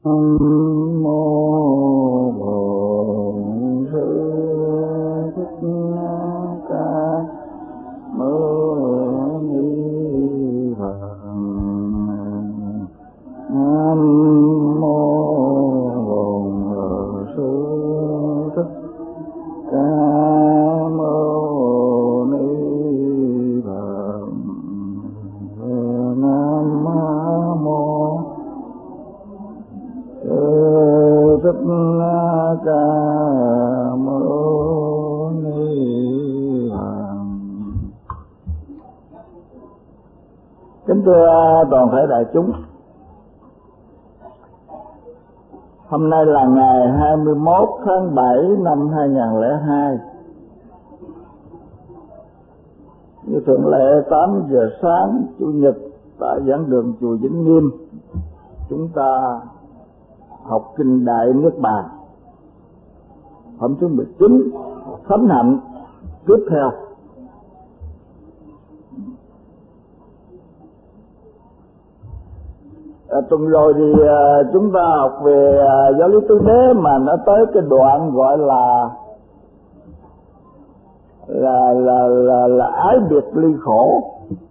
Mô Bổn Sư Thích Ca Mâu Ni Phật. Nam mô Bổn Sư Thích Ca Mâu Ni Phật. Nam mô Thích Ca Mâu Ni Phật. Kính thưa toàn thể đại chúng, hôm nay là ngày 21 tháng 7 năm 2002. Như thường lệ 8 giờ sáng Chủ nhật tại giảng đường chùa Vĩnh Nghiêm, chúng ta học kinh Đại Niết Bàn phẩm thứ 19, Thánh Hạnh tiếp theo. Tuần rồi thì chúng ta học về giáo lý tứ đế, mà nó tới cái đoạn gọi là ái biệt ly khổ.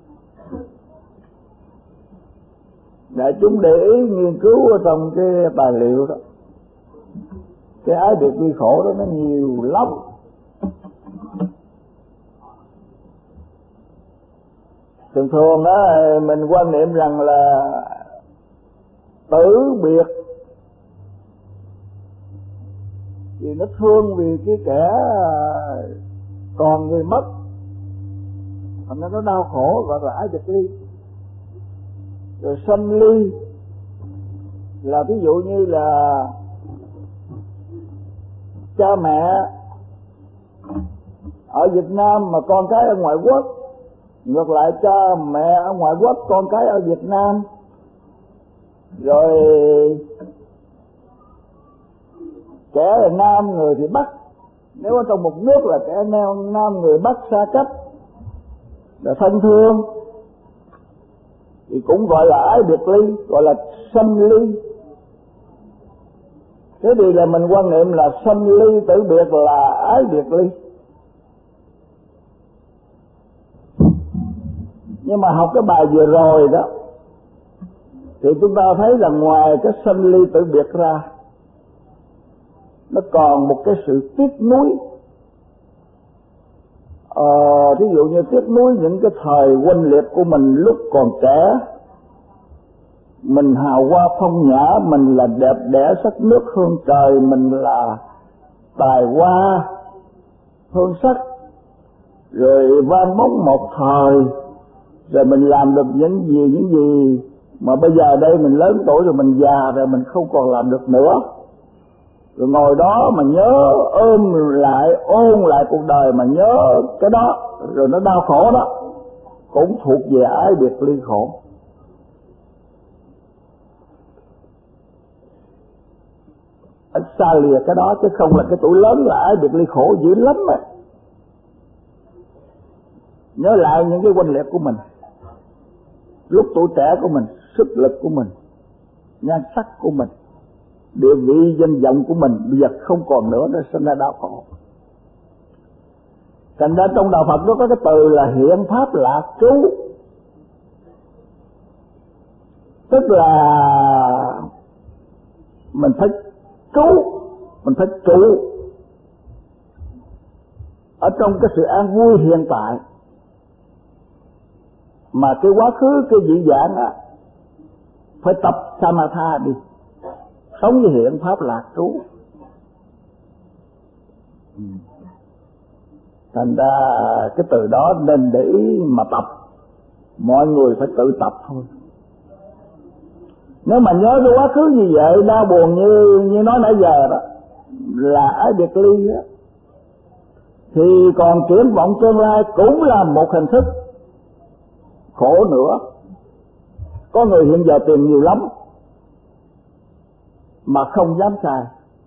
Đại chúng để ý nghiên cứu ở trong cái tài liệu đó, cái ái biệt ly khổ đó nó nhiều lắm. Thường thường đó mình quan niệm rằng là tử biệt thì nó thương vì cái kẻ còn người mất, thành ra nó đau khổ, gọi là ái biệt ly. Rồi sanh ly là ví dụ như là cha mẹ ở Việt Nam mà con cái ở ngoại quốc, ngược lại cha mẹ ở ngoại quốc con cái ở Việt Nam. Rồi kẻ là nam người thì Bắc, nếu ở trong một nước là kẻ nam người Bắc xa cách là thân thương, thì cũng gọi là ái biệt ly, gọi là sanh ly. Thế thì là mình quan niệm là sanh ly tử biệt là ái biệt ly. Nhưng mà học cái bài vừa rồi đó thì chúng ta thấy là ngoài cái sanh ly tử biệt ra, nó còn một cái sự tiếc nuối. Ví dụ như tiếc nuối những cái thời oanh liệt của mình lúc còn trẻ. Mình hào hoa phong nhã, mình là đẹp đẽ sắc nước hương trời, mình là tài hoa hương sắc, rồi vang bóng một thời, rồi mình làm được những gì mà bây giờ đây mình lớn tuổi rồi, mình già rồi, mình không còn làm được nữa. Rồi ngồi đó mà nhớ ôm lại, ôn lại cuộc đời mà nhớ cái đó, rồi nó đau khổ đó, cũng thuộc về ái biệt ly khổ. Anh xa lìa cái đó, chứ không là cái tuổi lớn là ái biệt ly khổ dữ lắm rồi. Nhớ lại những cái oanh liệt của mình lúc tuổi trẻ của mình, sức lực của mình, nhan sắc của mình, địa vị danh vọng của mình bây giờ không còn nữa, nó sinh ra đau khổ. Thành ra trong đạo Phật nó có cái từ là hiện pháp lạc trú, tức là mình phải trú, mình phải trụ ở trong cái sự an vui hiện tại. Mà cái quá khứ, cái dị dạng á, phải tập samatha đi, sống với hiện pháp lạc trú. Thành ra cái từ đó nên để ý mà tập, mọi người phải tự tập thôi. Nếu mà nhớ cái quá khứ như vậy, đau buồn như nói nãy giờ đó, là ái biệt ly đó, thì còn triển vọng tương lai cũng là một hình thức khổ nữa. Có người hiện giờ tiền nhiều lắm mà không dám xài,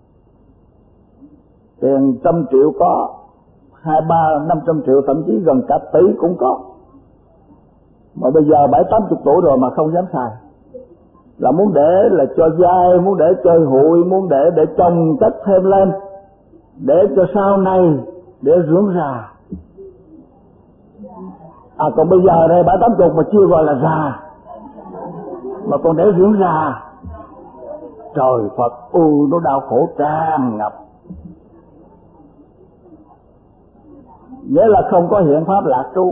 tiền 100 triệu có, 2, 3, 500 triệu, thậm chí gần cả tỷ cũng có, mà bây giờ 70-80 tuổi rồi mà không dám xài. là muốn để là cho dai, muốn để chơi hụi, muốn để chồng chất thêm lên, để cho sau này để dưỡng già. Còn bây giờ đây 70-80 mà chưa gọi là già, mà còn để dưỡng già. Trời Phật ơi, nó đau khổ tràn ngập. Nghĩa là không có hiện pháp lạc trú.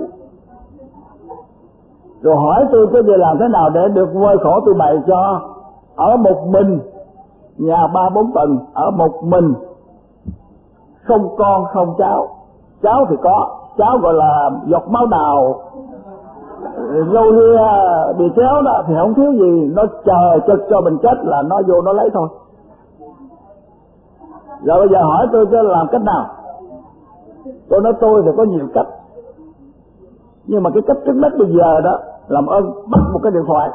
Rồi hỏi tôi cái gì làm thế nào để được vơi khổ, tôi bày cho. Ở một mình, nhà 3-4 tầng, ở một mình, không con không cháu. Cháu thì có, cháu gọi là giọt máu đào, râu ria bị kéo đó thì không thiếu gì, nó chờ cho mình chết là nó vô nó lấy thôi. Rồi bây giờ hỏi tôi cho làm cách nào? Tôi nói tôi thì có nhiều cách, nhưng mà cái cách trước mắt bây giờ đó, làm ơn bắt một cái điện thoại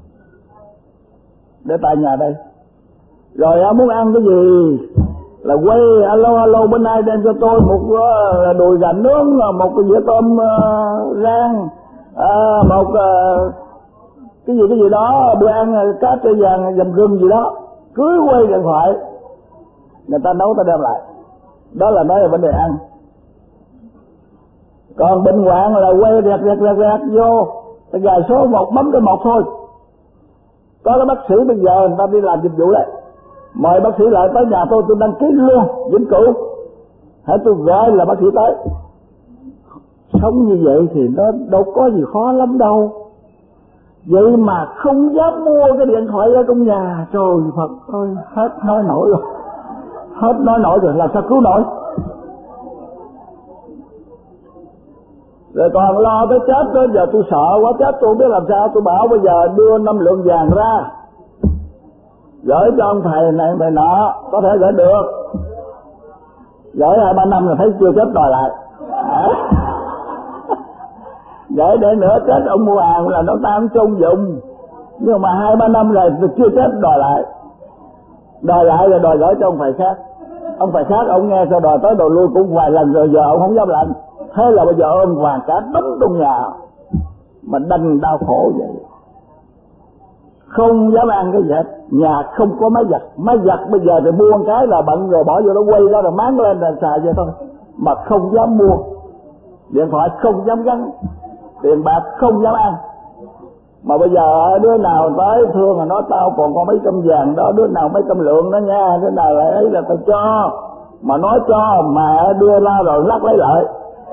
để tại nhà đây, rồi muốn ăn cái gì là quay alo bên ai đem cho tôi một đùi gà nướng, một cái dĩa tôm rang, một cái gì đó, bữa ăn cá trê vàng dầm gừng gì đó, cứ quay điện thoại người ta nấu ta đem lại. Đó là nói về vấn đề ăn. Còn bệnh hoạn là quay rẹt vô cái gà số 1 bấm cái 1 thôi. Có cái bác sĩ bây giờ người ta đi làm dịch vụ đấy, mời bác sĩ lại tới nhà tôi đăng ký luôn vĩnh cửu, hãy tôi gọi là bác sĩ tới. Sống như vậy thì nó đâu có gì khó lắm đâu. Vậy mà không dám mua cái điện thoại ở trong nhà. Trời Phật ơi, hết nói nổi rồi, hết nói nổi rồi, làm sao cứu nổi. Rồi còn lo tới chết đó, giờ tôi sợ quá, chết tôi không biết làm sao. Tôi bảo bây giờ đưa 5 lượng vàng ra, gửi cho ông thầy này thầy nọ, có thể gửi được. Gửi 2-3 năm là thấy chưa chết đòi lại. Gửi để nữa chết ông mua hàng là nó ta không chung dụng. Nhưng mà 2-3 năm rồi chưa chết đòi lại. Đòi lại rồi đòi gửi cho ông thầy khác. Ông thầy khác ông nghe sao đòi tới đòi lui cũng vài lần rồi, giờ ông không dám làm. Thế là bây giờ ôm vàng cả đống trong nhà mà đành đau khổ vậy. Không dám ăn cái gì hết, nhà không có máy giặt bây giờ thì mua một cái là bận rồi bỏ vô nó quay ra rồi máng lên là xài vậy thôi, mà không dám mua. Điện thoại không dám gắn, tiền bạc không dám ăn. Mà bây giờ đứa nào tới thương mà nói tao còn có mấy trăm vàng đó, đứa nào mấy trăm lượng đó nha, đứa nào lại ấy là tao cho. Mà nói cho mà đưa ra rồi lắc lấy lại.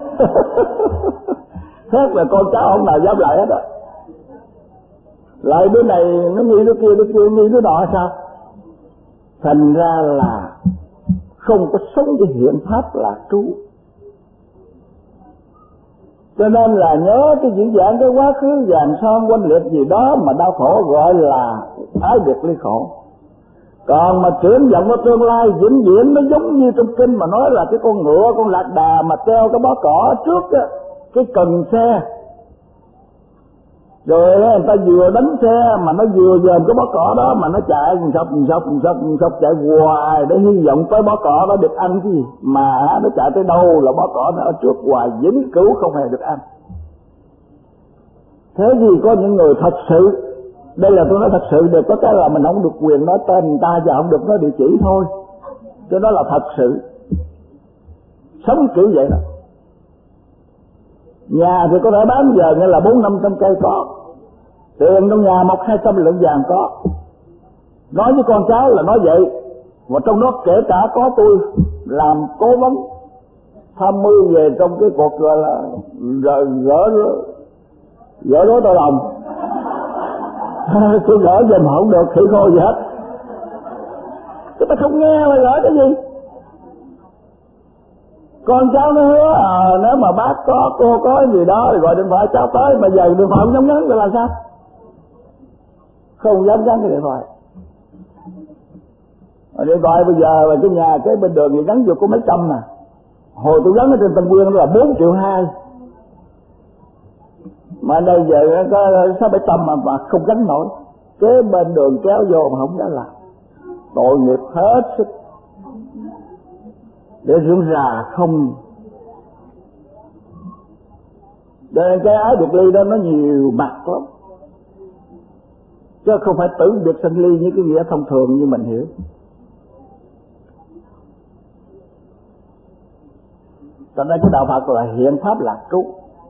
Thế là con cháu không nào dám lại hết á. Lại đứa này nó nghĩ đứa kia nghĩ đứa nọ sao? Thành ra là không có sống với hiện pháp lạc trú. Cho nên là nhớ cái diễn giảng cái quá khứ vàng son quanh liệt gì đó mà đau khổ gọi là ái biệt ly khổ. Còn mà triển vọng ở tương lai vĩnh viễn, nó giống như trong kinh mà nói là cái con ngựa, con lạc đà mà treo cái bó cỏ trước á, cái cần xe. Rồi người ta vừa đánh xe mà nó vừa dòm cái bó cỏ đó mà nó chạy sọc chạy hoài để hy vọng tới bó cỏ đó được ăn cái gì. Mà nó chạy tới đâu là bó cỏ nó ở trước hoài, vĩnh cửu không hề được ăn. Thế thì có những người thật sự, đây là tôi nói thật sự, được có cái là mình không được quyền nói tên người ta và không được nói địa chỉ thôi, cho đó là thật sự. Sống kiểu vậy đó. Nhà thì có thể bán giờ nghĩa là 400-500 cây có, tiền trong nhà 100-200 lượng vàng có. Nói với con cháu là nói vậy, và trong đó kể cả có tôi làm cố vấn tham mưu về trong cái cuộc gọi là gỡ rối tao lòng. Tôi gỡ giùm không được khỉ khô gì hết. Cái ta không nghe mà gỡ cái gì. Con cháu nó hứa nếu mà bác có, cô có gì đó thì gọi điện thoại cháu tới, mà giờ điện thoại không dám nhắn thì làm sao? Không dám gắn cái điện thoại. Điện thoại bây giờ là cái nhà cái bên đường thì gắn vô có mấy trăm nè. Hồi tôi gắn ở trên Tân Quyên đó là 4,2 triệu. Mà đây giờ có 600-700 mà không gắn nổi. Kế bên đường kéo vô mà không dám làm. Tội nghiệp hết sức. Để dưỡng già không. Cho nên cái ái biệt ly đó nó nhiều mặt lắm. chứ không phải tử biệt sanh ly như cái nghĩa thông thường như mình hiểu. Cho nên cái đạo Phật là hiện pháp lạc trú,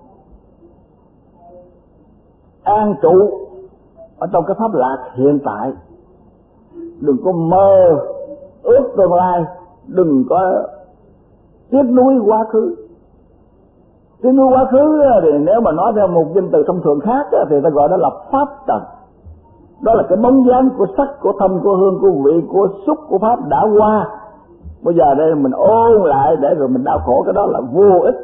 an trụ ở trong cái pháp lạc hiện tại. Đừng có mơ ước tương lai, đừng có tiếc nuối quá khứ. Tiếc nuối quá khứ thì nếu mà nói theo một danh từ thông thường khác thì ta gọi đó là pháp trần. Đó là cái bóng dáng của sắc, của thanh, của hương, của vị, của xúc, của pháp đã qua. Bây giờ đây mình ôn lại để rồi mình đau khổ, cái đó là vô ích.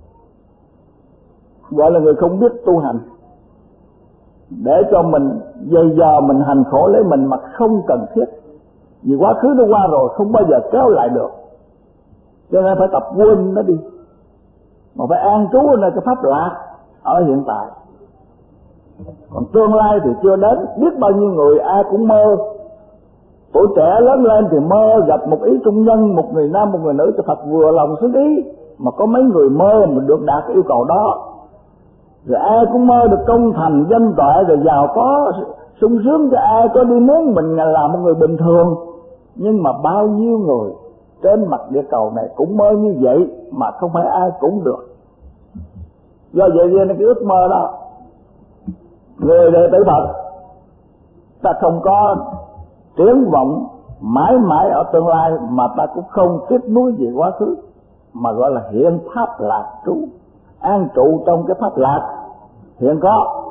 Gọi là người không biết tu hành, để cho mình dày dò mình hành khổ lấy mình mà không cần thiết. Vì quá khứ nó qua rồi, không bao giờ kéo lại được. Cho nên phải tập quên nó đi, mà phải an trú ở nơi cái pháp lạc ở hiện tại. Còn tương lai thì chưa đến. Biết bao nhiêu người ai cũng mơ, tuổi trẻ lớn lên thì mơ gặp một ý trung nhân, một người nam một người nữ cho Phật vừa lòng xứng ý. Mà có mấy người mơ mà được đạt cái yêu cầu đó. Rồi ai cũng mơ được công thành danh toại, rồi giàu có sung sướng, cho ai có đi muốn mình là một người bình thường. Nhưng mà bao nhiêu người trên mặt địa cầu này cũng mơ như vậy, mà không phải ai cũng được. Do vậy nên cái ước mơ đó, người đệ tử Phật ta không có triển vọng mãi mãi ở tương lai, mà ta cũng không tiếc nuối về quá khứ, mà gọi là hiện pháp lạc trú, an trụ trong cái pháp lạc hiện có.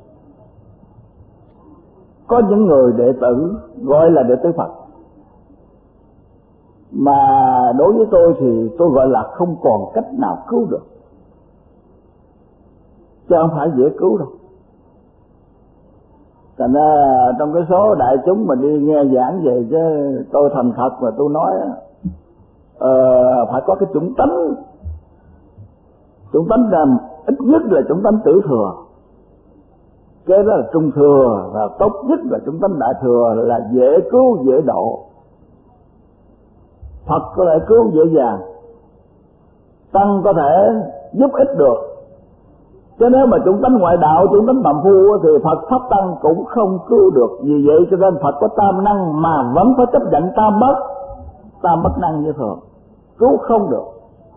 Có những người đệ tử gọi là đệ tử Phật, mà đối với tôi thì tôi gọi là không còn cách nào cứu được, chứ không phải dễ cứu đâu. Thành ra trong cái số đại chúng mà đi nghe giảng về, chứ tôi thành thật mà tôi nói phải có cái chủng tánh là ít nhất là chủng tánh tiểu thừa, cái đó là trung thừa, và tốt nhất là chủng tánh đại thừa, là dễ cứu dễ độ. Phật có thể cứu dễ dàng, tăng có thể giúp ích được. Chứ nếu mà chủng tánh ngoại đạo, chủng tánh phạm phu thì Phật pháp tăng cũng không cứu được. Vì vậy cho nên Phật có tam năng mà vẫn phải chấp nhận tam bất năng như thường, cứu không được.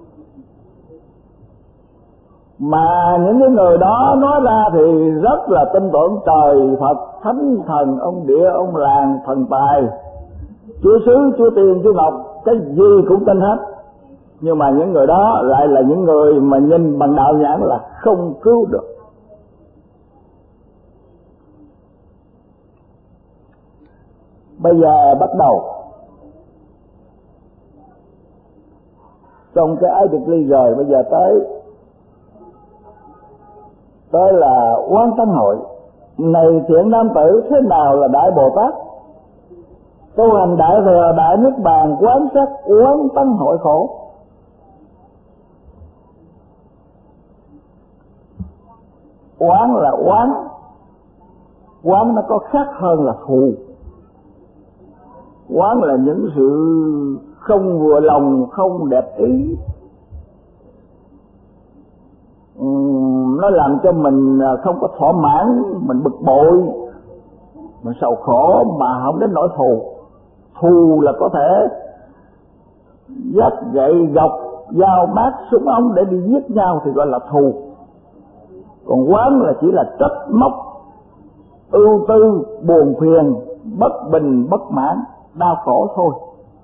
Mà những cái người đó nói ra thì rất là tin tưởng trời Phật, thánh thần, ông địa, ông làng, thần tài, chúa xứ, chúa tiền, chúa ngọc, cái gì cũng tin hết. Nhưng mà những người đó lại là những người mà nhìn bằng đạo nhãn là không cứu được. Bây giờ bắt đầu trong cái ái biệt ly rồi, bây giờ tới là Quán Tánh Hội. Này thiện nam tử, thế nào là Đại Bồ Tát? Tu hành đại thừa đại niết bàn, quán sát Quán Tánh Hội khổ. Quán là quán nó có khác hơn là thù. Quán là những sự không vừa lòng, không đẹp ý, nó làm cho mình không có thỏa mãn, mình bực bội, mình sầu khổ, mà không đến nỗi thù. Thù là có thể dắt gậy gộc, dao bát, súng ống để đi giết nhau thì gọi là thù. Còn quán là chỉ là trách móc, ưu tư, buồn phiền, bất bình, bất mãn, đau khổ thôi.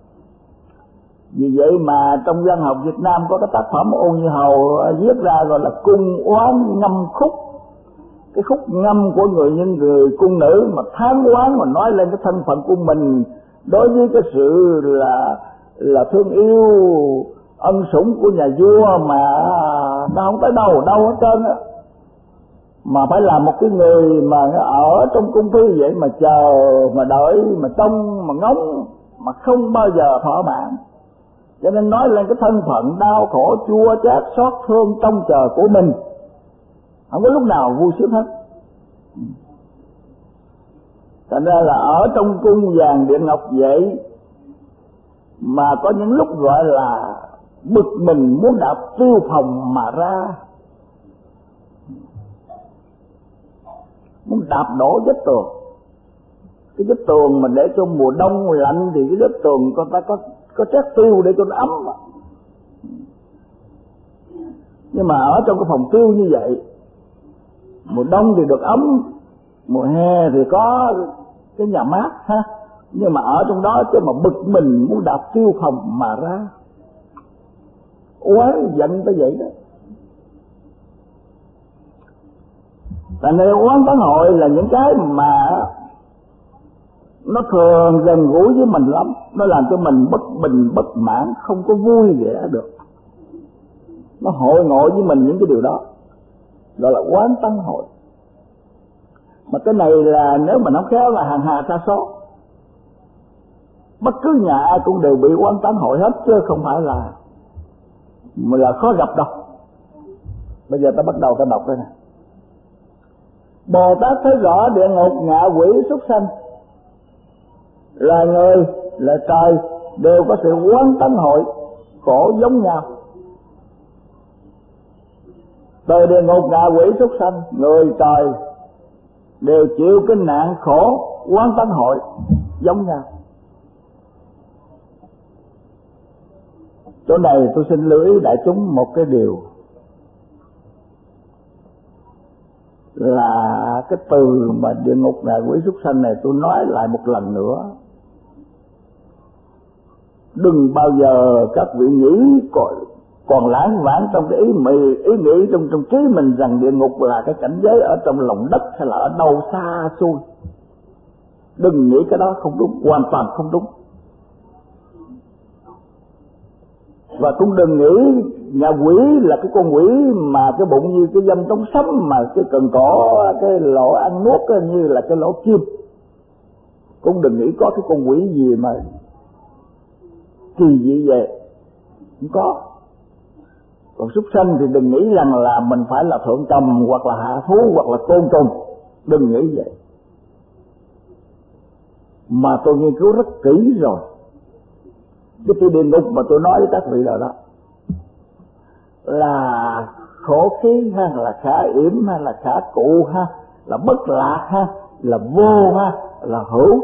Vì vậy mà trong văn học Việt Nam có cái tác phẩm Ôn Như Hầu viết ra gọi là Cung Oán Ngâm Khúc. Cái khúc ngâm của những người cung nữ mà than oán, mà nói lên cái thân phận của mình đối với cái sự là thương yêu ân sủng của nhà vua, mà nó không tới đâu hết trơn á. Mà phải là một cái người mà ở trong cung phi vậy, mà chờ, mà đợi, mà trông, mà ngóng, mà không bao giờ thỏa mãn. Cho nên nói lên cái thân phận đau khổ, chua chát, xót thương trông chờ của mình, không có lúc nào vui sướng hết. Thành ra là ở trong cung vàng điện ngọc vậy, mà có những lúc gọi là bực mình muốn đạp tiêu phòng mà ra, muốn đạp đổ vách tường. Cái vết tường mà để cho mùa đông lạnh thì cái vết tường con ta có trét tiêu để cho nó ấm. Nhưng mà ở trong cái phòng tiêu như vậy, mùa đông thì được ấm, mùa hè thì có cái nhà mát ha. Nhưng mà ở trong đó chứ mà bực mình muốn đạp tiêu phòng mà ra, oán giận tới vậy đó. Thành ra oán tán hội là những cái mà nó thường gần gũi với mình lắm, nó làm cho mình bất bình bất mãn, không có vui vẻ được. Nó hội ngộ với mình những cái điều đó, gọi là oán tán hội. Mà cái này là nếu mà nó khéo là hàng hà sa số, bất cứ nhà ai cũng đều bị oán tán hội hết, chứ không phải là khó gặp đâu. Bây giờ ta bắt đầu ta đọc đây nè. Bồ Tát thấy rõ địa ngục, ngạ quỷ, súc sanh là người là trời đều có sự oán tán hội khổ giống nhau. Từ địa ngục, ngạ quỷ, súc sanh, người trời đều chịu cái nạn khổ oán tán hội giống nhau. Chỗ này tôi xin lưu ý đại chúng một cái điều là cái từ mà địa ngục, ngạ quỷ, súc sanh này tôi nói lại một lần nữa. Đừng bao giờ các vị nghĩ còn lãng vãng trong cái ý nghĩ trong trí mình rằng địa ngục là cái cảnh giới ở trong lòng đất hay là ở đâu xa xôi. Đừng nghĩ cái đó không đúng, hoàn toàn không đúng. Và cũng đừng nghĩ nhà quỷ là cái con quỷ mà cái bụng như cái dâm trống sấm, mà cái cần cổ, cái lỗ ăn nuốt như là cái lỗ kim. Cũng đừng nghĩ có cái con quỷ gì mà kỳ dị về, không có. Còn súc sanh thì đừng nghĩ rằng là mình phải là thượng cầm hoặc là hạ thú hoặc là côn trùng, đừng nghĩ vậy. Mà tôi nghiên cứu rất kỹ rồi. Cái địa ngục mà tôi nói với các vị là đó là khổ khí ha, là khả yểm ha, là khả cụ ha, là bất lạc ha, là vô ha, là hữu.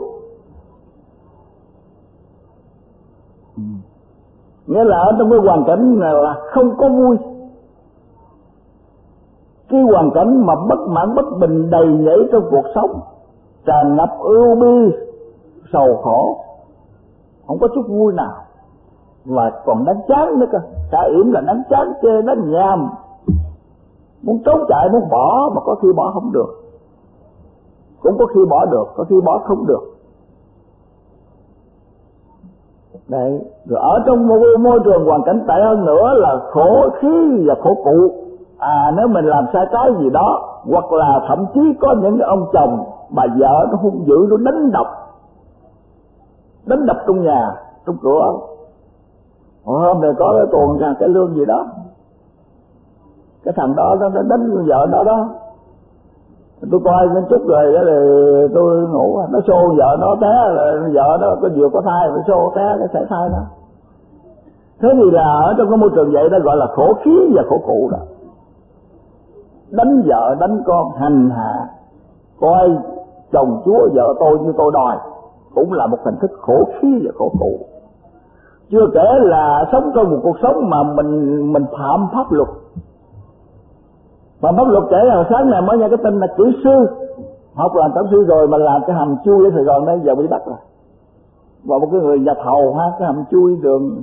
Nghĩa là ở trong cái hoàn cảnh này là không có vui. Cái hoàn cảnh mà bất mãn bất bình đầy nhảy trong cuộc sống, tràn ngập ưu bi sầu khổ, không có chút vui nào, và còn đáng chán nữa cơ. Khả yểm là đáng chán chê, đáng nhàm, muốn trốn chạy, muốn bỏ, mà có khi bỏ không được, cũng có khi bỏ được, có khi bỏ không được. Đấy, rồi ở trong một môi trường hoàn cảnh tệ hơn nữa là khổ khí và khổ cụ. Nếu mình làm sai cái gì đó, hoặc là thậm chí có những cái ông chồng bà vợ nó hung dữ, nó đánh đập trong nhà, trong cửa. Hôm nay có cái tuần ra cái lương gì đó, cái thằng đó nó đánh vợ đó. Tôi coi một chút rồi thì tôi ngủ, nó xô vợ nó té, vợ nó có vừa có thai, nó xô té cái sảy thai đó. Thế thì là ở trong cái môi trường vậy đó gọi là khổ khí và khổ cụ đó. Đánh vợ đánh con, hành hạ, coi chồng chúa vợ tôi như tôi đòi, cũng là một hình thức khổ khí và khổ cụ. Chưa kể là sống trong một cuộc sống mà mình phạm pháp luật. Mà pháp luật kể là sáng nay mới nghe cái tin là kỹ sư, học làm thẩm sư rồi mà làm cái hầm chui ở Sài Gòn đây giờ bị bắt rồi. Và một cái người nhà thầu ha, cái hầm chui đường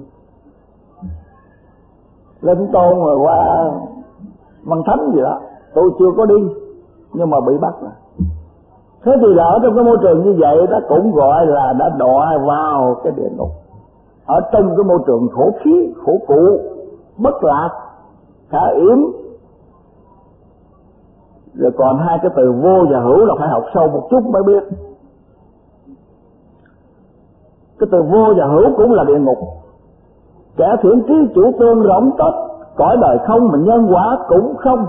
Lên Tôn rồi qua Văn Thánh gì đó, tôi chưa có đi nhưng mà bị bắt rồi. Thế thì là ở trong cái môi trường như vậy đó cũng gọi là đã đọa vào cái địa ngục. Ở trong cái môi trường khổ khí, khổ cụ, bất lạc, khả yểm. Rồi còn hai cái từ vô và hữu là phải học sâu một chút mới biết. Cái từ vô và hữu cũng là địa ngục. Kẻ thiện trí chủ tương rỗng tất, cõi đời không mà nhân quả cũng không.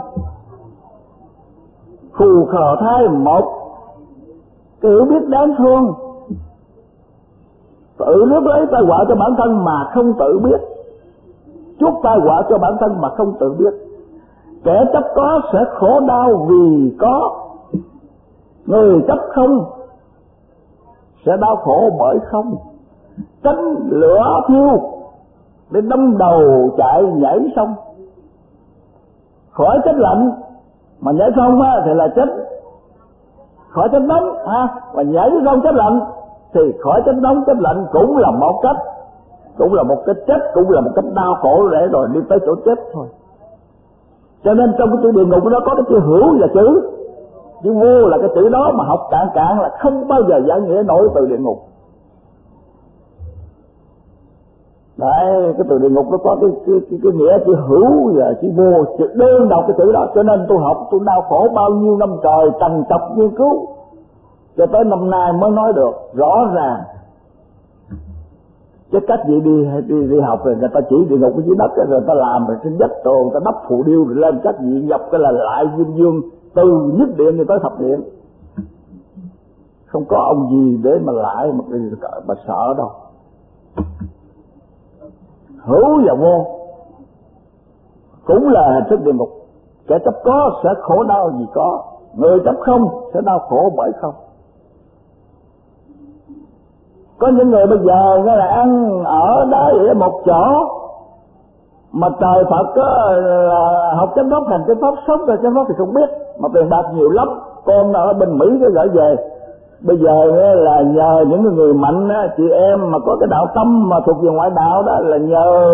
Khù khờ thai một, cái hiểu biết đáng thương, tự rước lấy tai họa cho bản thân mà không tự biết, chuốc tai họa cho bản thân mà không tự biết. Kẻ chấp có sẽ khổ đau vì có, người chấp không sẽ đau khổ bởi không. Tránh lửa thiêu để đâm đầu chạy nhảy sông, khỏi chết lạnh mà nhảy sông á thì là chết, khỏi chết nóng mà nhảy sông chết lạnh thì khỏi chết nóng chết lạnh cũng là một cách, cũng là một cái chết, cũng là một cách đau khổ để rồi đi tới chỗ chết thôi. Cho nên trong cái chữ địa ngục đó có cái chữ hữu và chữ vô, là cái chữ đó mà học cạn cạn là không bao giờ giải nghĩa nổi từ địa ngục. Đấy, cái từ địa ngục nó có cái nghĩa chữ hữu và chữ vô, chữ đơn đọc cái chữ đó. Cho nên tôi học, tôi đau khổ bao nhiêu năm trời trằn trọc nghiên cứu, cho tới năm nay mới nói được rõ ràng. Chứ cách gì đi học rồi người ta chỉ địa ngục dưới đất rồi người ta làm rồi trên đất rồi người ta đắp phù điêu rồi lên cách gì dọc cái là lại dương dương từ nhất điện cho tới thập điện. Không có ông gì để mà lại mà sợ đâu. Hữu và vô cũng là hình thức địa ngục. Kẻ chấp có sẽ khổ đau vì có, người chấp không sẽ đau khổ bởi không. Có những người bây giờ nó là ăn ở đấy ở một chỗ mà trời Phật là học chánh pháp hành chánh pháp sống rồi chánh pháp thì không biết, mà tiền bạc nhiều lắm. Con ở bên Mỹ cái gửi về, bây giờ là nhờ những người mạnh chị em mà có cái đạo tâm mà thuộc về ngoại đạo đó, là nhờ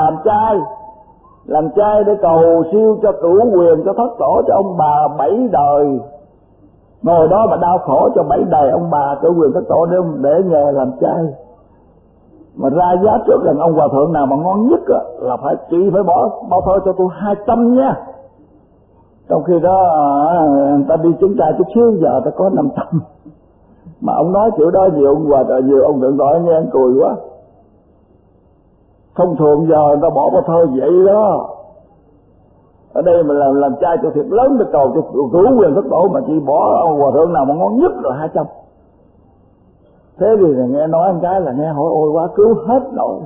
làm trai để cầu siêu cho cửu quyền, cho thất tổ, cho ông bà 7 đời, ngồi đó mà đau khổ cho 7 đời ông bà cửu quyền thất tổ để nhờ làm trai. Mà ra giá trước rằng ông hòa thượng nào mà ngon nhất là chị phải bỏ thôi cho tôi 200 nha. Trong khi đó người ta đi chứng trai chút xíu giờ ta có 500. Mà ông nói kiểu đó nhiều ông hòa thượng, nhiều ông thượng gọi nghe anh cười quá. Thông thường giờ người ta bỏ thôi vậy đó. Ở đây mà làm trai cho thiệt lớn để cầu cho cửu quyền thất tổ mà chỉ bỏ ông hòa thượng nào mà ngon nhất rồi 200. Thế thì nghe nói một cái là nghe hỏi ôi quá cứu hết nổi.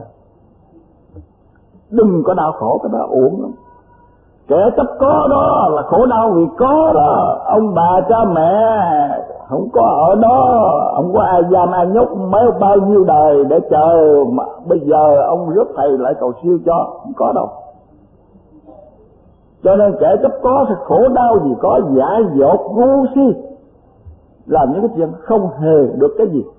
Đừng có đau khổ cái đó uổng lắm. Kẻ chấp có đó là khổ đau vì có đó. Ông bà cha mẹ không có ở đó, không có ai giam ai nhốt mấy bao nhiêu đời để chờ mà bây giờ ông rước thầy lại cầu siêu cho, không có đâu. Cho nên kẻ chấp có thì khổ đau vì có, dại dột ngu si, làm những cái chuyện không hề được cái gì.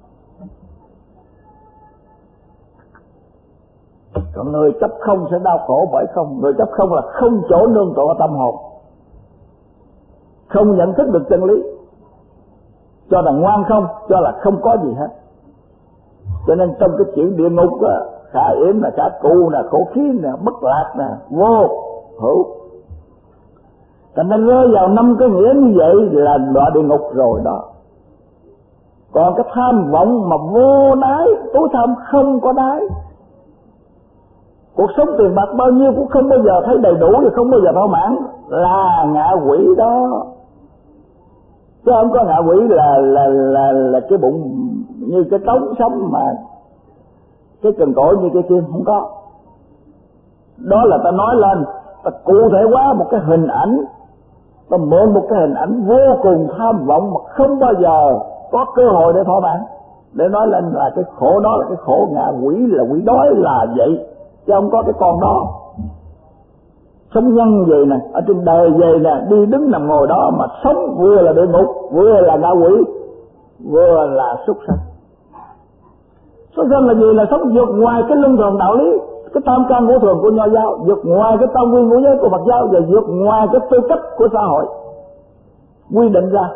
Còn người chấp không sẽ đau khổ bởi không. Người chấp không là không chỗ nương tựa tâm hồn, không nhận thức được chân lý, cho là ngoan không, cho là không có gì hết. Cho nên trong cái chuyện địa ngục á, khả yếm là khả cụ nè, khổ khí nè, bất lạc nè, vô hữu. Thành nên rơi vào 5 cái nghĩa như vậy là đọa địa ngục rồi đó. Còn cái tham vọng mà vô đáy, tối tham không có đáy. Cuộc sống tiền bạc bao nhiêu cũng không bao giờ thấy đầy đủ và không bao giờ thỏa mãn, là ngạ quỷ đó. Chứ không có ngạ quỷ là cái bụng như cái trống sống mà cái cần cổ như cái kim, không có. Đó là ta nói lên, ta cụ thể hóa một cái hình ảnh, ta mượn một cái hình ảnh vô cùng tham vọng mà không bao giờ có cơ hội để thỏa mãn, để nói lên là cái khổ đó là cái khổ ngạ quỷ, là quỷ đói là vậy. Chứ không có cái con đó sống nhân vậy nè, ở trên đời vậy nè, đi đứng nằm ngồi đó mà sống vừa là địa ngục, vừa là ngạ quỷ, vừa là súc sanh. Súc sanh là gì? Là sống vượt ngoài cái luân thường đạo lý, cái tam căn ngũ thường của Nho giáo, vượt ngoài cái tam quy ngũ giới của Phật giáo, và vượt ngoài cái tư cách của xã hội quy định ra,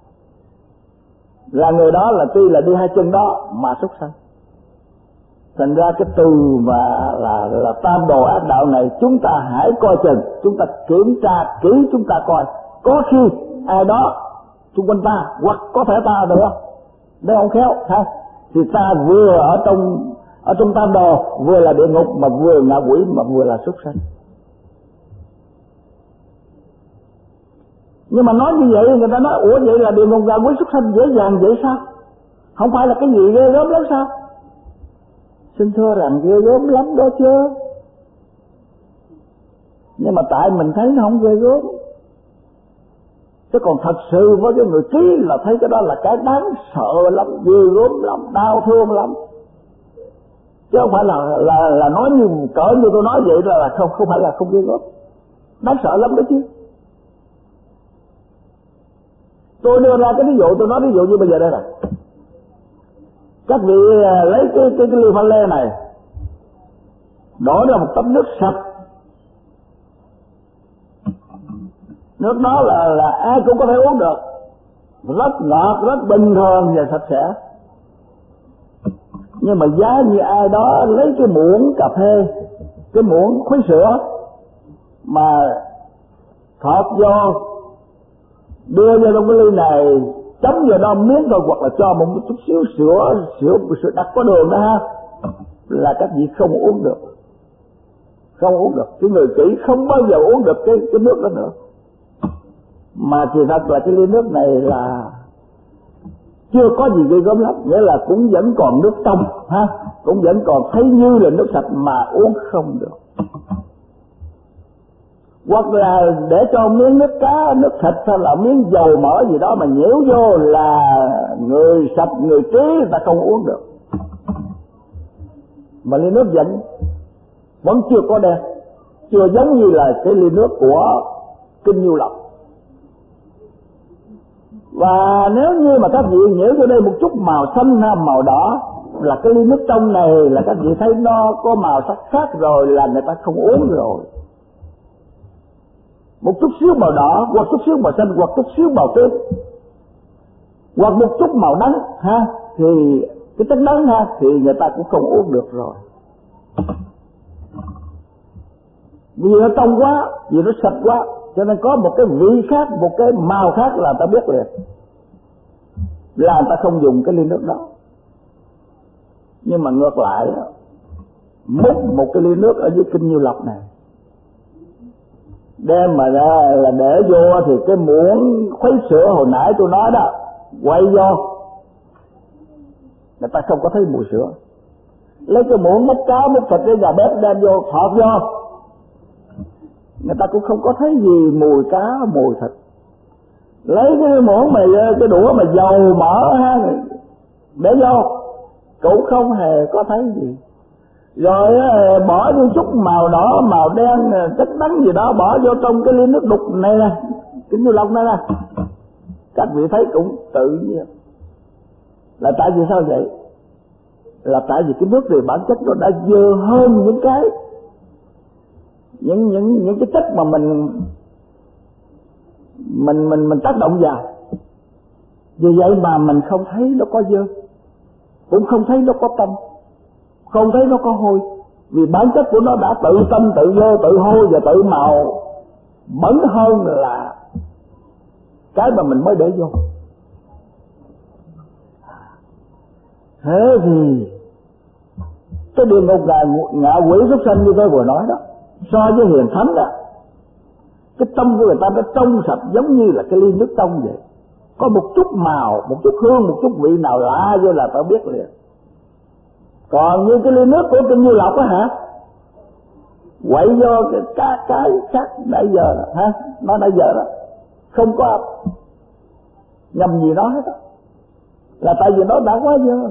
là người đó là tuy là đi hai chân đó mà súc sanh. Thành ra cái từ mà là tam đồ ác đạo này chúng ta hãy coi chừng, chúng ta kiểm tra kỹ, chúng ta coi có khi ai đó xung quanh ta hoặc có thể ta được không, nếu không khéo ha, thì ta vừa ở trong tam đồ, vừa là địa ngục mà vừa ngạ quỷ mà vừa là súc sanh. Nhưng mà nói như vậy người ta nói ủa vậy là địa ngục ngạ quỷ súc sanh dễ dàng vậy sao, không phải là cái gì ghê gớm lắm sao? Xin thưa rằng ghê gớm lắm đó chứ, nhưng mà tại mình thấy nó không ghê gớm, Chứ còn thật sự với cái người trí là thấy cái đó là cái đáng sợ lắm, ghê gớm lắm, đau thương lắm. Chứ không phải là nói như cỡ như tôi nói vậy là không phải là không ghê gớm, đáng sợ lắm đó chứ. Tôi đưa ra cái ví dụ, tôi nói ví dụ như bây giờ đây này, các vị lấy cái ly pha lê này, đổ ra một tấm nước sạch, nước đó là ai cũng có thể uống được, rất ngọt, rất bình thường và sạch sẽ. Nhưng mà giá như ai đó lấy cái muỗng cà phê, cái muỗng khuấy sữa mà thọt vô, đưa vô trong cái ly này, chấm vào đó miếng thôi, hoặc là cho một chút xíu sữa đặc có đường đó ha, là các vị không uống được, không uống được. Cái người kỹ không bao giờ uống được cái nước đó nữa. Mà thì thật là cái ly nước này là chưa có gì ghê gớm lắm, nghĩa là cũng vẫn còn nước trong ha, cũng vẫn còn thấy như là nước sạch mà uống không được. Hoặc là để cho miếng nước cá, nước thịt hay là miếng dầu mỡ gì đó mà nhiễu vô là người sạch, người trí người ta không uống được. Mà ly nước vẫn chưa có đen, chưa giống như là cái ly nước của Kinh Nhiêu Lộc. Và nếu như mà các vị nhiễu vô đây một chút màu xanh hay màu đỏ, là cái ly nước trong này là các vị thấy nó có màu sắc khác rồi, là người ta không uống rồi. Một chút xíu màu đỏ, hoặc chút xíu màu xanh, hoặc chút xíu màu tím, hoặc một chút màu đắng ha, thì cái chất đắng ha, thì người ta cũng không uống được rồi. Vì nó trong quá, vì nó sạch quá, cho nên có một cái vị khác, một cái màu khác là ta biết liền, là người ta không dùng cái ly nước đó. Nhưng mà ngược lại, múc một cái ly nước ở dưới Kinh Nhiêu Lộc này, đem mà ra là để vô thì cái muỗng khuấy sữa hồi nãy tôi nói đó, quay vô, người ta không có thấy mùi sữa. Lấy cái muỗng múc cá, múc thịt cái gà bếp đem vô, thọt vô, người ta cũng không có thấy gì mùi cá, mùi thịt. Lấy cái muỗng mà cái đũa mà dầu mỡ ha, để vô, cũng không hề có thấy gì. Rồi bỏ đi chút màu đỏ, màu đen, chất đắng gì đó bỏ vô trong cái ly nước đục này nè, cái Nhiêu Lộc này nè, các vị thấy cũng tự nhiên. Là tại vì sao vậy? Là tại vì cái nước này bản chất nó đã dơ hơn những cái những cái chất mà mình tác động vào. Vì vậy mà mình không thấy nó có dơ, cũng không thấy nó có tâm, không thấy nó có hôi. Vì bản chất của nó đã tự tâm, tự dơ, tự hôi và tự màu bẩn hơn là cái mà mình mới để vô. Thế thì cái địa ngục ngạ quỷ súc sanh như tôi vừa nói đó, so với hiền thánh đó, cái tâm của người ta nó trong sạch giống như là cái ly nước trong vậy. Có một chút màu, một chút hương, một chút vị nào lạ vô là ta biết liền. Còn như cái ly nước của Kinh Nhiêu Lộc á hả, quậy vô cái khác nãy giờ đó, ha, nó nãy giờ đó không có nhầm gì nó hết đó, là tại vì nó đã quá dơ.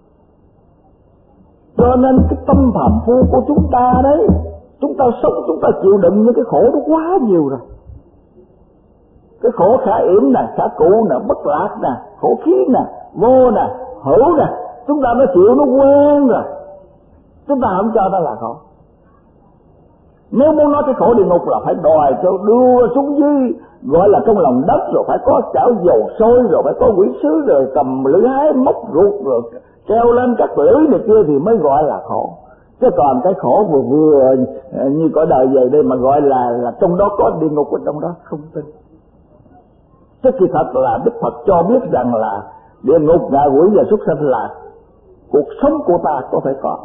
Cho nên cái tâm phạm phu của chúng ta đấy, chúng ta sống, chúng ta chịu đựng những cái khổ nó quá nhiều rồi. Cái khổ khả yểm nè, khả cụ nè, bất lạc nè, khổ khí nè, vô nè, hữu nè, chúng ta nó chịu nó quen rồi, chúng ta không cho nó là khổ. Nếu muốn nói cái khổ địa ngục là phải đòi cho đưa xuống dưới, gọi là trong lòng đất, rồi phải có chảo dầu sôi, rồi phải có quỷ sứ, rồi cầm lưỡi hái móc ruột, rồi treo lên các lưỡi này kia thì mới gọi là khổ. Chứ còn cái khổ vừa như cõi đời về đây mà gọi là trong đó có địa ngục, ở trong đó không tin. Chứ kỳ thật là Đức Phật cho biết rằng là địa ngục, ngạ quỷ và súc sanh là cuộc sống của ta có thể có.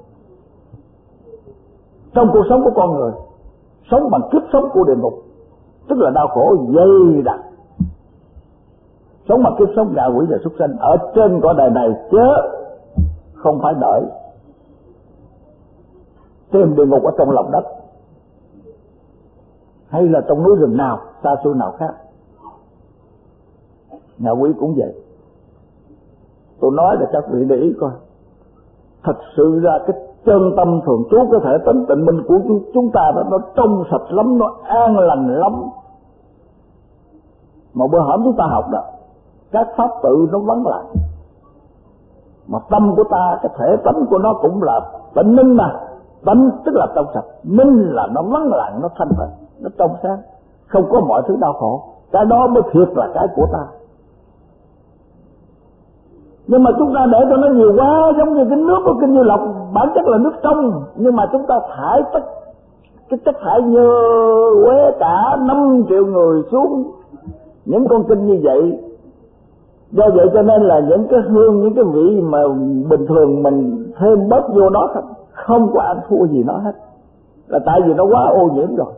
Trong cuộc sống của con người, sống bằng kiếp sống của địa ngục, tức là đau khổ dày đặc. Sống bằng kiếp sống ngạ quỷ và súc sanh ở trên cõi đời này, chứ không phải đợi tìm địa ngục ở trong lòng đất hay là trong núi rừng nào xa xôi nào khác. ngạ quỷ cũng vậy. Tôi nói là các vị để ý coi, thật sự ra cái chân tâm thường trú, cái thể tánh tịnh minh của chúng ta đó, nó trong sạch lắm, nó an lành lắm. Mà bữa hổm chúng ta học đó, các pháp tự nó vắng lại, mà tâm của ta, cái thể tánh của nó cũng là tịnh minh mà. Tánh tức là trong sạch, minh là nó vắng lặng, nó thanh tịnh, nó trong sáng, không có mọi thứ đau khổ. Cái đó mới thiệt là cái của ta. Nhưng mà chúng ta để cho nó nhiều quá, giống như cái nước của Kinh Như Lộc, bản chất là nước trong, nhưng mà chúng ta thải tất cái chất thải nhơ quế cả 5 triệu người xuống những con kinh như vậy. Do vậy cho nên là những cái hương, những cái vị mà bình thường mình thêm bớt vô đó không có ăn thua gì nó hết, là tại vì nó quá ô nhiễm rồi.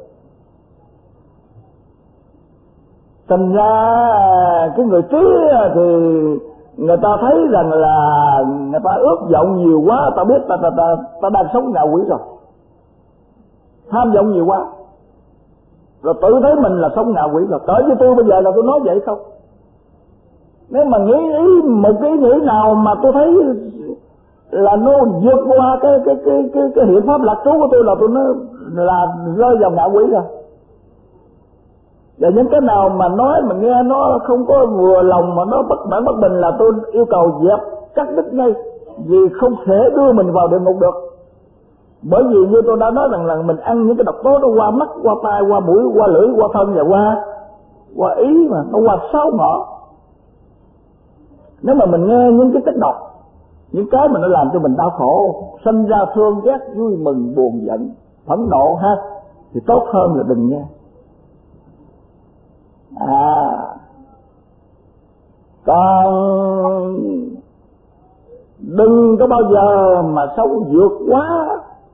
Thành ra cái người trí thì người ta thấy rằng là người ta ước vọng nhiều quá, ta biết ta đang sống ngạ quỷ rồi, tham vọng nhiều quá rồi tự thấy mình là sống ngạ quỷ rồi. Tới với tôi bây giờ là tôi nói vậy không? Nếu mà nghĩ ý một cái nghĩ nào mà tôi thấy là nó vượt qua cái hiện pháp lạc trú của tôi là tôi nó là rơi vào ngạ quỷ rồi. Và những cái nào mà nói mà nghe nó không có vừa lòng, mà nó bất mãn bất bình là tôi yêu cầu dẹp cắt đứt ngay, vì không thể đưa mình vào địa ngục được. Bởi vì như tôi đã nói rằng là mình ăn những cái độc tố nó qua mắt, qua tai, qua mũi, qua lưỡi, qua thân và qua ý, mà nó qua 6 ngõ. Nếu mà mình nghe những cái chất độc, những cái mà nó làm cho mình đau khổ, sinh ra thương ghét, vui mừng, buồn giận, phẫn nộ ha, thì tốt hơn là đừng nghe. Còn đừng có bao giờ mà sống vượt quá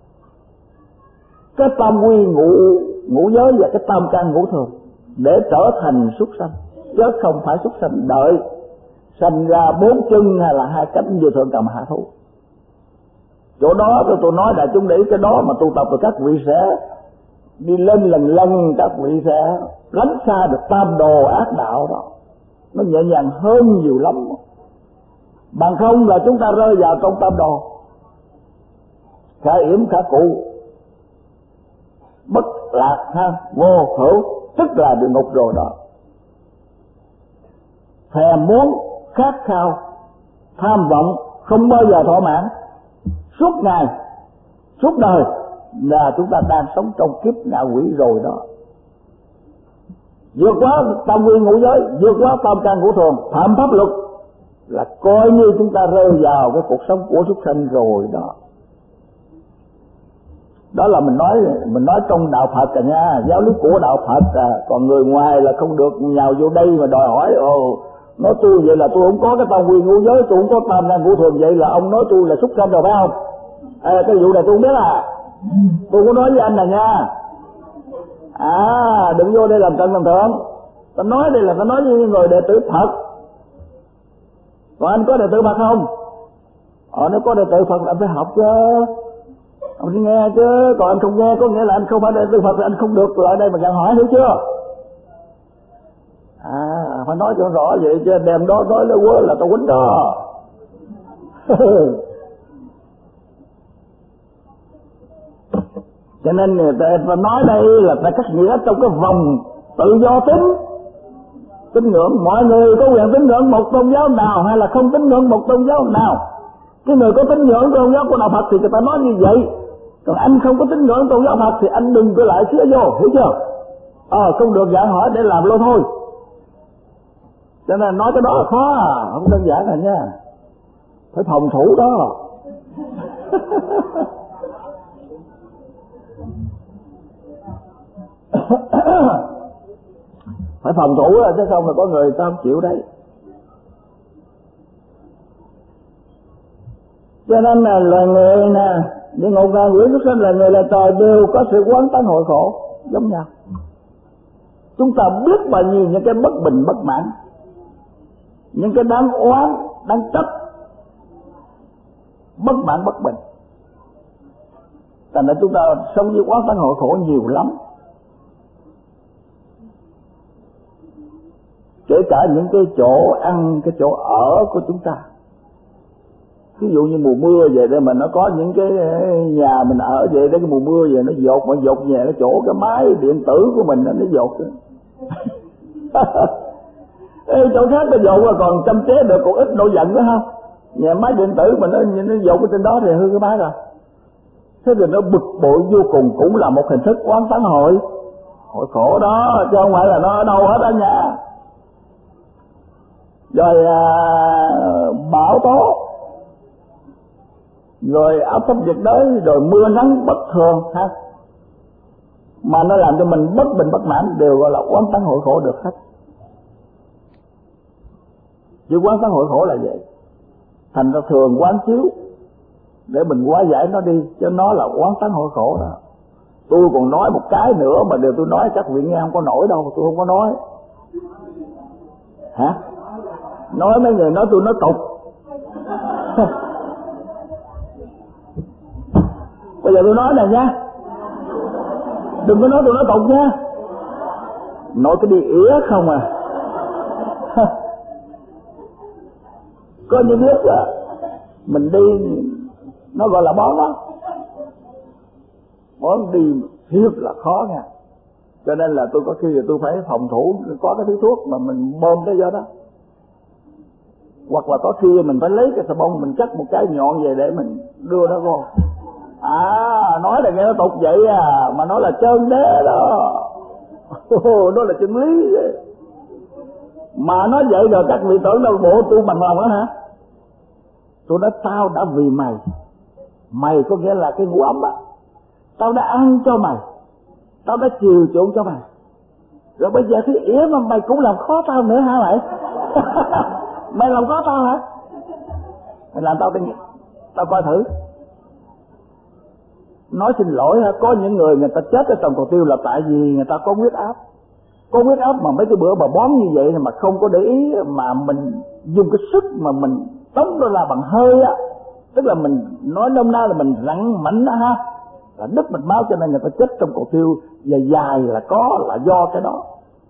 cái tam quy ngũ giới và cái tam căn ngũ thường để trở thành súc sanh, chứ không phải súc sanh đợi sanh ra 4 chân hay là 2 cánh như thượng cầm hạ thú. Chỗ đó tôi nói đại chúng để ý, cái đó mà tu tập rồi các vị sẽ đi lên lần các vị sẽ lánh xa được tam đồ ác đạo đó, nó nhẹ nhàng hơn nhiều lắm. Bằng không là chúng ta rơi vào trong tam đồ, khả yểm khả cụ, bất lạc ha, vô hữu, tức là địa ngục rồi đó. Thèm muốn, khát khao, tham vọng, không bao giờ thỏa mãn, suốt ngày suốt đời là chúng ta đang sống trong kiếp ngạ quỷ rồi đó. Vượt quá tam quy ngũ giới, vượt quá tam căn ngũ thường, phạm pháp luật là coi như chúng ta rơi vào cái cuộc sống của súc sanh rồi đó. Đó là mình nói trong đạo Phật à nha, giáo lý của đạo Phật à. Còn người ngoài là không được nhào vô đây mà đòi hỏi nói tôi vậy là tôi không có cái tam quy ngũ giới, tôi không có tam căn ngũ thường, vậy là ông nói tôi là súc sanh rồi phải không? Cái vụ này tôi không biết à, tôi có nói với anh là nha. Đừng vô đây làm cân làm thượng. Ta nói đây là ta nói với người đệ tử Phật. Còn anh có đệ tử Phật không? Nếu có đệ tử Phật anh phải học chứ, anh phải nghe chứ. Còn anh không nghe có nghĩa là anh không phải đệ tử Phật thì anh không được lại đây mà gặng hỏi, hiểu chưa? Phải nói cho rõ vậy chứ đem đó nói nó quên là tao quýnh đó. Cho nên người ta nói đây là ta cắt nghĩa trong cái vòng tự do tín ngưỡng. Mọi người có quyền tín ngưỡng một tôn giáo nào hay là không tín ngưỡng một tôn giáo nào. Cái người có tín ngưỡng tôn giáo của đạo Phật thì người ta nói như vậy. Còn anh không có tín ngưỡng tôn giáo Phật thì anh đừng có lại xía vô, hiểu chưa? Không được gạn hỏi để làm lôi thôi. Cho nên nói cái đó là khó không đơn giản rồi nha, phải phòng thủ đó. Phải phòng thủ rồi, chứ không là có người ta không chịu đấy. Cho nên là loài người nè, địa ngục ngạ quỷ súc sanh, là người là trời đều có sự quán tánh hội khổ giống nhau. Chúng ta biết bao nhiêu những cái bất bình bất mãn, những cái đáng oán đáng trách, bất mãn bất bình, thành ra chúng ta sống với quán tánh hội khổ nhiều lắm. kể cả những cái chỗ ăn, cái chỗ ở của chúng ta. Ví dụ như mùa mưa vậy đây mà nó có những cái nhà mình ở vậy đấy, cái mùa mưa vậy nó dột về cái chỗ cái máy điện tử của mình nó dột. Ê, chỗ khác nó dột rồi còn chăm chế được, còn ít nổi giận nữa không? Nhà máy điện tử mà nó dột ở trên đó thì hư cái máy rồi. Thế thì nó bực bội vô cùng, cũng là một hình thức oán tán hội khổ đó, chứ không phải là nó ở đâu hết đó nha. Rồi bão tố, rồi áp thấp nhiệt đới, rồi mưa nắng bất thường ha, mà nó làm cho mình bất bình bất mãn, đều gọi là oán tán hội khổ được hết. Chứ oán tán hội khổ là vậy. Thành ra thường quán chiếu để mình hóa giải nó đi, chứ nó là oán tán hội khổ đó. Tôi còn nói một cái nữa mà điều tôi nói các vị nghe không có nổi đâu, tôi không có nói. Hả? Nói mấy người nói tôi nói tục. Bây giờ tôi nói này nha, đừng có nói tôi nói tục nha, nói cái đi ỉa không à. Có những lúc là mình đi, nó gọi là bón đó, bón đi thiệt là khó nha. Cho nên là tôi có khi là tôi phải phòng thủ, có cái thứ thuốc mà mình bơm cái do đó. Hoặc là có khi mình phải lấy cái xà bông mình cắt một cái nhọn về để mình đưa nó vô. Nói là nghe nó tục vậy à, mà nó là chân đế đó. Nó là chân lý vậy. Mà nói vậy rồi các vị tưởng đâu bộ tôi bằng lòng đó hả? Tôi nói tao đã vì mày, mày có nghĩa là cái ngũ ấm á, tao đã ăn cho mày, tao đã chiều chuộng cho mày, rồi bây giờ cái ỉa mà mày cũng làm khó tao nữa hả mày? Mày làm khó tao hả? Mày làm tao coi thử. Nói xin lỗi ha, có những người ta chết ở trong cầu tiêu là tại vì người ta có huyết áp. Có huyết áp mà mấy cái bữa mà bón như vậy mà không có để ý, mà mình dùng cái sức mà mình tống nó ra bằng hơi á, tức là mình nói nôm na là mình rặn mạnh đó ha, là đứt mạch máu, cho nên người ta chết trong cầu tiêu dài là có là do cái đó.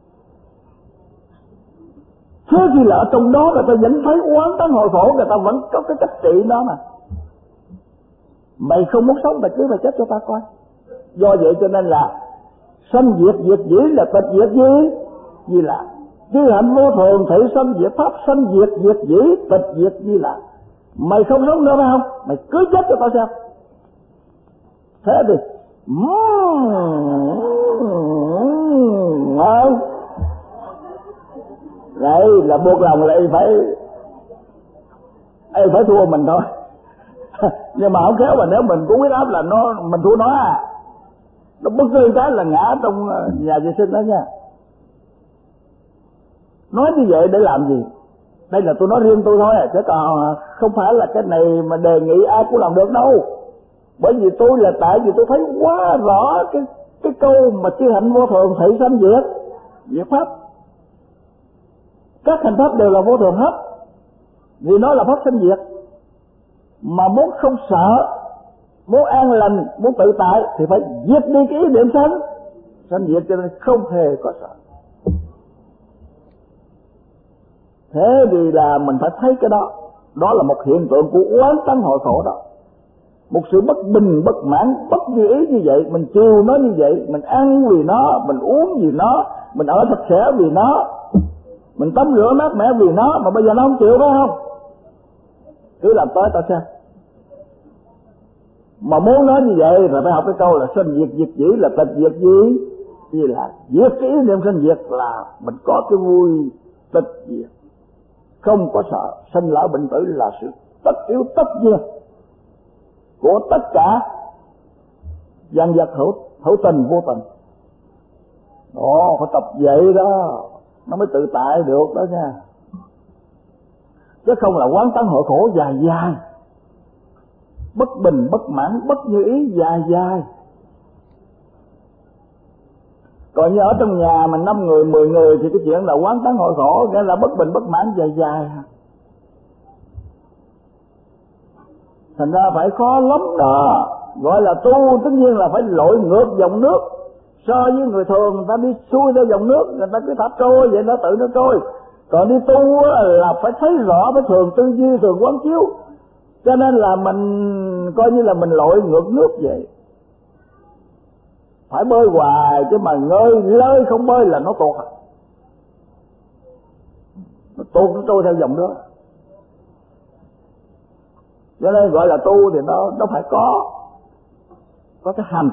Thế thì là ở trong đó người ta vẫn thấy oán tán hội khổ, người ta vẫn có cái cách trị đó mà. Mày không muốn sống mày cứ mày chết cho ta coi. Do vậy cho nên là sanh diệt diệt dĩ là tịch diệt gì? Vì là chư hạnh vô thường thị sanh diệt pháp, sanh diệt diệt dĩ tịch diệt gì là. Mày không sống nữa phải không? Mày cứ chết cho tao xem. Thế thì ngon. Vậy là buộc lòng là phải thua mình thôi. Nhưng mà không khéo mà nếu mình có huyết áp là mình thua nó à. Nó bất cứ cái là ngã trong nhà vệ sinh đó nha. Nói như vậy để làm gì? Đây là tôi nói riêng tôi thôi, chứ còn không phải là cái này mà đề nghị ai cũng làm được đâu. Bởi vì tôi là tại vì tôi thấy quá rõ cái câu mà chư hạnh vô thường thị sanh diệt pháp. Các hành pháp đều là vô thường hết, vì nó là pháp sanh diệt. Mà muốn không sợ, muốn an lành, muốn tự tại thì phải diệt đi cái ý niệm sanh diệt, cho nên không hề có sợ. Thế thì là mình phải thấy cái đó, đó là một hiện tượng của oán tánh hội khổ đó. Một sự bất bình, bất mãn, bất như ý như vậy, mình chiều nó như vậy, mình ăn vì nó, mình uống vì nó, mình ở sạch sẽ vì nó, mình tắm rửa mát mẻ vì nó, mà bây giờ nó không chịu phải không? Cứ làm tới ta xem. Mà muốn nói như vậy là phải học cái câu là sanh diệt diệt dĩ là tịch diệt gì? Vì là diệt cái ý niệm sanh diệt là mình có cái vui tịch diệt, không có sợ. Sanh lão bệnh tử là sự tất yếu tất nhiên của tất cả vạn vật hữu tình vô tình. Đó, phải tập vậy đó, nó mới tự tại được đó nha. Chứ không là quán tán hội khổ dài, bất bình, bất mãn, bất như ý dài. Còn như ở trong nhà mình 5 người, 10 người thì cái chuyện là quán tán hội khổ, nghĩa là bất bình, bất mãn dài. Thành ra phải khó lắm đó. Gọi là tu tất nhiên là phải lội ngược dòng nước. So với người thường người ta đi xuôi theo dòng nước, người ta cứ thả trôi vậy nó tự nó trôi. Còn đi tu là phải thấy rõ, phải thường tư duy, thường quán chiếu. Cho nên là mình coi như là mình lội ngược nước vậy. Phải bơi hoài chứ mà ngơi lơi không bơi là nó tuột. Nó tuột, nó trôi theo dòng nước. Cho nên gọi là tu thì nó phải có cái hành.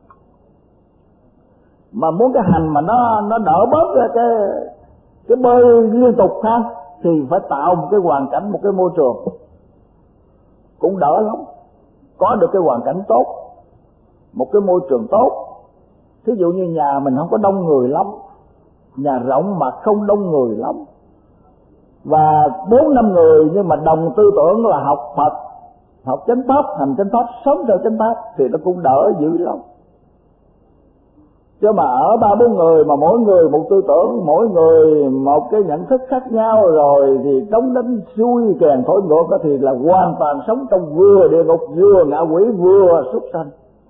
Mà muốn cái hành mà nó đỡ bớt ra cái bơi liên tục ha, thì phải tạo một cái hoàn cảnh, một cái môi trường cũng đỡ lắm. Có được cái hoàn cảnh tốt, một cái môi trường tốt. Thí dụ như nhà mình không có đông người lắm, nhà rộng mà không đông người lắm, và 4-5 người nhưng mà đồng tư tưởng là học Phật, học chánh pháp, hành chánh pháp, sống theo chánh pháp thì nó cũng đỡ dữ lắm. Chứ mà ở 3-4 người mà mỗi người một tư tưởng, mỗi người một cái nhận thức khác nhau, rồi thì trống đánh xuôi kèn thổi ngược thì là hoàn toàn sống trong vừa địa ngục, vừa ngạ quỷ, vừa súc sanh.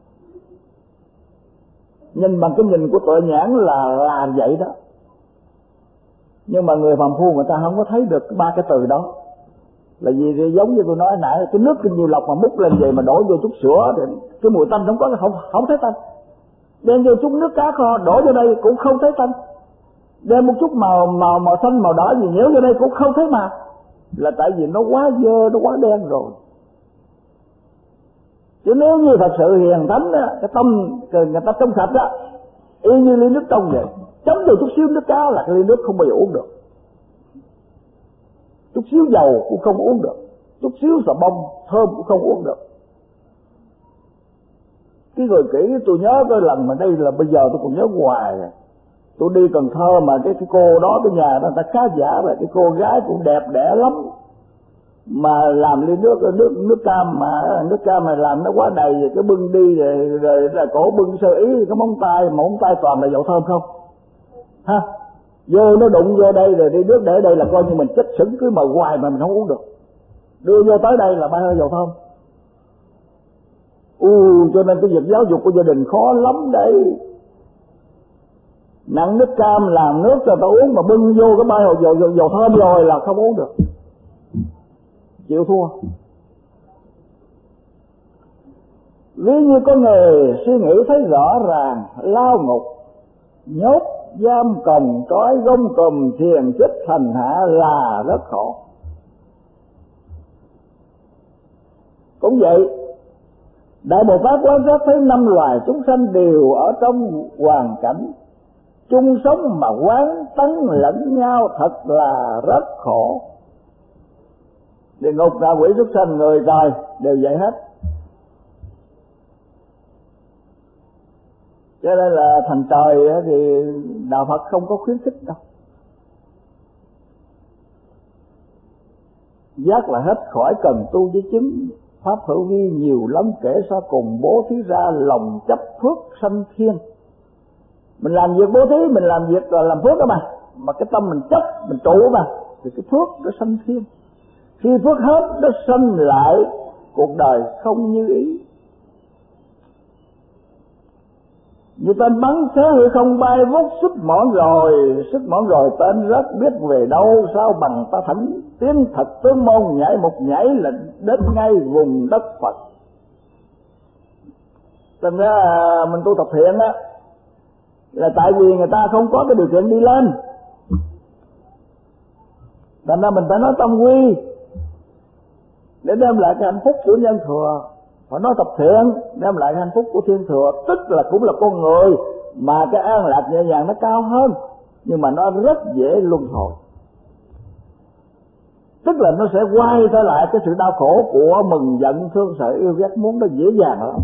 Nhìn bằng cái nhìn của tuệ nhãn là vậy đó. Nhưng mà người phàm phu người ta không có thấy được ba cái từ đó. Là gì? Thì giống như tôi nói nãy, cái nước kinh nhiều lọc mà múc lên vậy mà đổ vô chút sữa thì cái mùi tanh không có, không thấy tanh. Đem vô chút nước cá kho đổ vô đây cũng không thấy tanh. Đem một chút màu xanh màu đỏ gì nhiễu vô đây cũng không thấy mà. Là tại vì nó quá dơ, nó quá đen rồi. Chứ nếu như thật sự hiền thánh á, cái tâm người ta trong sạch á, y như ly nước trong vậy, chấm được chút xíu nước cá là cái ly nước không bao giờ uống được. Chút xíu dầu cũng không uống được, chút xíu xà bông thơm cũng không uống được. Cái người kỹ tôi nhớ cái lần mà đây là bây giờ tôi còn nhớ hoài. Tôi đi Cần Thơ mà cái cô đó, cái nhà đó người ta khá giả, là cái cô gái cũng đẹp đẽ lắm, mà làm ly nước cam mà làm nó quá đầy rồi cái bưng đi rồi là cổ bưng sơ ý cái móng tay toàn là dầu thơm không ha, vô nó đụng vô đây rồi đi nước để đây là coi như mình chết sững, cứ mà hoài mà mình không uống được, đưa vô tới đây là bay hơi dầu thơm. Cho nên cái việc giáo dục của gia đình khó lắm đấy. Nặng nước cam làm nước cho ta uống mà bưng vô cái bay dầu thơm rồi là không uống được, chịu thua. Ví như có người suy nghĩ thấy rõ ràng lao ngục, nhốt giam còng trói gông cùm, thiền chết thành hạ là rất khổ. Cũng vậy, Đại Bồ Tát quan sát thấy 5 loài chúng sanh đều ở trong hoàn cảnh chung sống mà quán tấn lẫn nhau, thật là rất khổ. Địa ngục, ngạ quỷ, súc sanh, người trời đều vậy hết. Cho nên là thành trời thì đạo Phật không có khuyến khích đâu. Giác là hết khỏi cần tu với chứng, pháp hữu vi nhiều lắm kể xa cùng, bố thí ra lòng chấp phước sanh thiên. Mình làm việc bố thí, mình làm việc là làm phước đó mà cái tâm mình chấp, mình trụ mà, thì cái phước nó sanh thiên. Khi phước hết nó sanh lại cuộc đời không như ý. Như tên bắn xé hư không bay vút, sức mỏi rồi tên rớt biết về đâu, sao bằng ta thánh tiến thật tướng môn, nhảy một nhảy là đến ngay vùng đất Phật. Thành ra mình tu tập thiện á là tại vì người ta không có cái điều kiện đi lên, thành ra mình phải nói tâm quy để đem lại cái hạnh phúc của nhân thừa. Phải nói tập thiện đem lại cái hạnh phúc của thiên thừa, tức là cũng là con người mà cái an lạc nhẹ nhàng nó cao hơn, nhưng mà nó rất dễ luân hồi. Tức là nó sẽ quay trở lại cái sự đau khổ của mừng giận thương sợ yêu ghét muốn, nó dễ dàng lắm.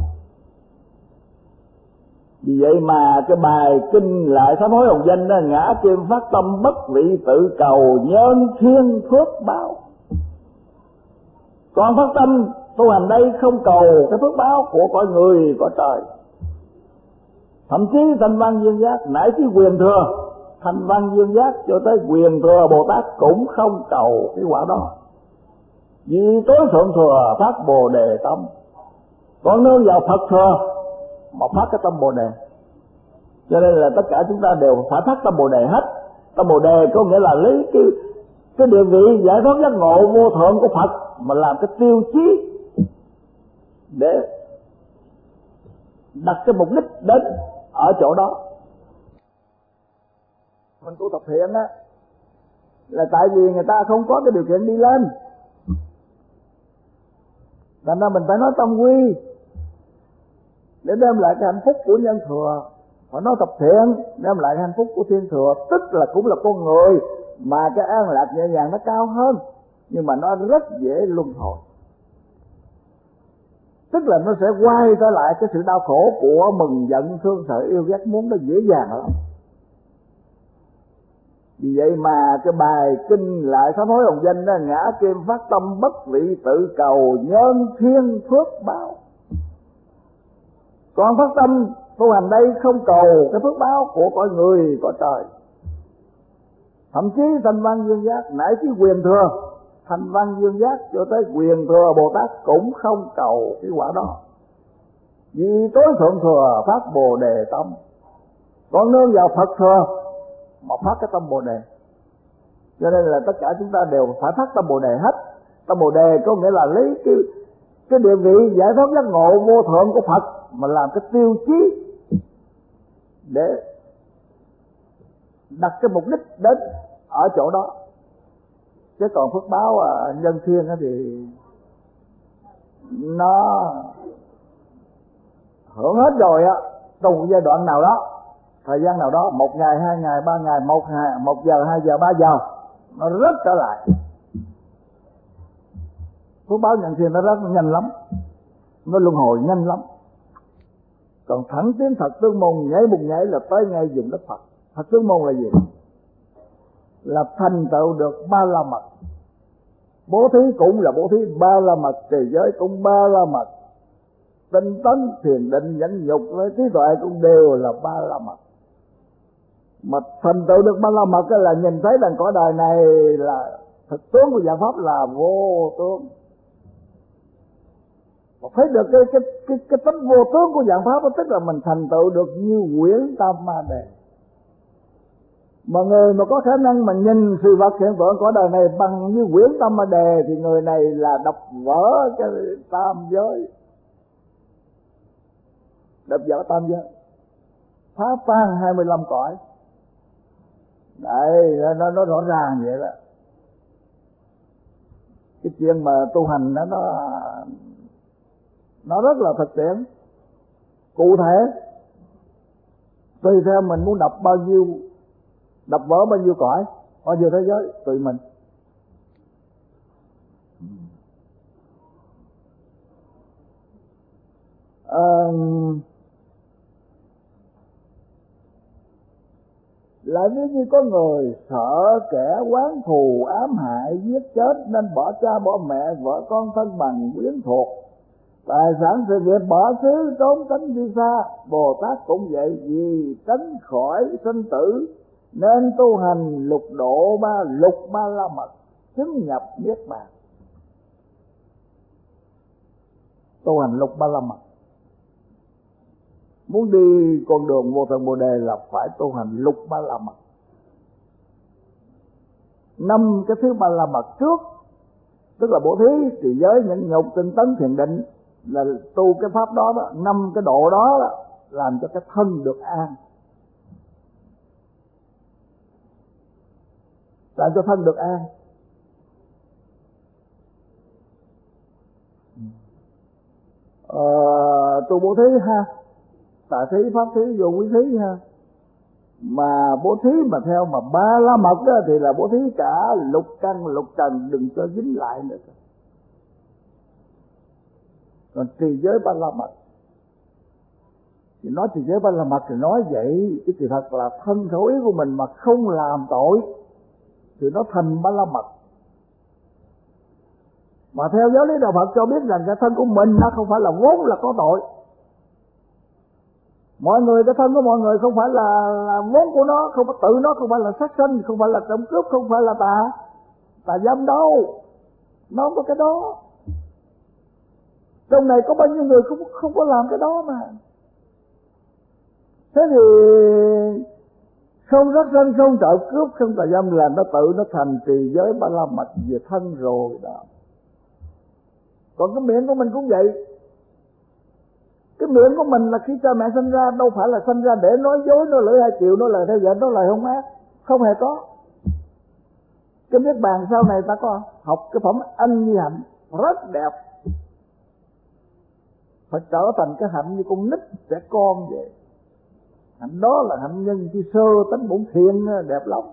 Vì vậy mà cái bài kinh lại sám hối hồng danh đó, ngã kim phát tâm bất vị tự cầu, nhân thiên phước báo. Còn phát tâm tu hành đây không cầu cái phước báo của cõi người cõi trời. Thậm chí thanh văn duyên giác, nãy chí quyền thừa thanh văn duyên giác cho tới quyền thừa Bồ Tát cũng không cầu cái quả đó, vì tối thượng thừa phát Bồ Đề tâm. Còn nương vào Phật thừa mà phát cái tâm Bồ Đề. Cho nên là tất cả chúng ta đều phải phát tâm Bồ Đề hết. Tâm Bồ Đề có nghĩa là lấy cái địa vị giải thoát giác ngộ vô thượng của Phật mà làm cái tiêu chí để đặt cái mục đích đến ở chỗ đó. Mình tu tập thiện á là tại vì người ta không có cái điều kiện đi lên, thành ra mình phải nói tâm quy để đem lại cái hạnh phúc của nhân thừa. Phải nói tập thiện đem lại cái hạnh phúc của thiên thừa, tức là cũng là con người mà cái an lạc nhẹ nhàng nó cao hơn, nhưng mà nó rất dễ luân hồi. Tức là nó sẽ quay trở lại cái sự đau khổ của mừng giận thương sợ yêu ghét muốn, nó dễ dàng lắm. Vì vậy mà cái bài kinh lại sám hối hồng danh đó: ngã kim phát tâm bất vị tự cầu, nhân thiên phước báo. Còn phát tâm tu hành đây không cầu cái phước báo của cõi người cõi trời, thậm chí thanh văn dương giác nãy chí quyền thừa, thanh văn dương giác cho tới quyền thừa Bồ Tát cũng không cầu cái quả đó, vì tối thượng thừa phát Bồ Đề tâm, còn nương vào Phật thừa mà phát cái tâm Bồ Đề. Cho nên là tất cả chúng ta đều phải phát tâm Bồ Đề hết. Tâm Bồ Đề có nghĩa là lấy cái địa vị giải thoát giác ngộ vô thượng của Phật mà làm cái tiêu chí để đặt cái mục đích đến ở chỗ đó. Chứ còn phước báo nhân thiên thì nó hưởng hết rồi á, trong một giai đoạn nào đó, thời gian nào đó, 1 ngày, 2 ngày, 3 ngày, 1 giờ, 2 giờ, 3 giờ, nó rớt trở lại. Phước báo nhân thiên nó rất nhanh lắm, nó luân hồi nhanh lắm. Còn thẳng tiến Phật Tướng Môn nhảy một nhảy là tới ngay vùng đất Phật. Phật Tướng Môn là gì? Là thành tựu được ba la mật. Bố thí cũng là bố thí ba la mật, trì giới cũng ba la mật, tinh tấn thiền định nhẫn nhục với trí tuệ cũng đều là ba la mật. Mà thành tựu được ba la mật là nhìn thấy rằng cõi đời này là thực tướng của Dạng Pháp là vô tướng. Mà thấy được cái tính vô tướng của Dạng Pháp, tức là mình thành tựu được như Quyển Tam Ma Đề. Mà người mà có khả năng mà nhìn sự vật hiện tượng của đời này bằng như Quyển Tam Ma Đề thì người này là đập vỡ cái tam giới, đập vỡ tam giới, phá tan 25 cõi. Đấy, nó rõ ràng vậy đó. Cái chuyện mà tu hành đó nó rất là thực tiễn, cụ thể, tùy theo mình muốn đập bao nhiêu, đập vỡ bao nhiêu cõi, bao nhiêu thế giới, tùy mình. Lại nếu như có người sợ kẻ oán thù ám hại giết chết nên bỏ cha bỏ mẹ, vợ con thân bằng quyến thuộc, tài sản sự nghiệp bỏ xứ trốn tránh đi xa. Bồ Tát cũng vậy, vì tránh khỏi sinh tử nên tu hành lục ba la mật, chứng nhập niết bàn. Tu hành lục ba la mật, muốn đi con đường vô thượng Bồ Đề là phải tu hành lục ba la mật. 5 cái thứ ba la mật trước, tức là bố thí, trì giới, nhẫn nhục, tinh tấn, thiền định, là tu cái pháp đó đó. 5 cái độ đó làm cho cái thân được an, làm cho thân được an. Tu bố thí ha, tạ thí, pháp thí, vô quý thí ha. Mà bố thí mà theo mà ba la mật đó thì là bố thí cả lục căn lục trần, đừng cho dính lại nữa. Còn trì giới ba la mật thì nói trì giới ba la mật thì nói vậy, chứ thì thật là thân khẩu ý của mình mà không làm tội thì nó thành ba la mật. Mà theo giáo lý đạo Phật cho biết rằng cái thân của mình nó không phải là vốn là có tội. Mọi người, cái thân của mọi người không phải là vốn của nó, không phải tự nó, không phải là sát sinh, không phải là trộm cướp, không phải là tà dâm đâu. Nó không có cái đó. Trong này có bao nhiêu người không có làm cái đó mà. Thế thì không sát sanh, không trộm cướp, không tà dâm, là nó tự nó thành trì giới ba la mật về thân rồi đó. Còn cái miệng của mình cũng vậy. Cái miệng của mình là khi cha mẹ sinh ra đâu phải là sinh ra để nói dối, nói lưỡi hai chiều, nói lời theo dệt, nói lời hung ác, không hề có. Cái niết bàn sau này ta có học cái phẩm anh như hạnh rất đẹp, phải trở thành cái hạnh như con nít trẻ con vậy. Hạnh đó là hạnh nhân chi sơ, tánh bổn thiện, đẹp lắm.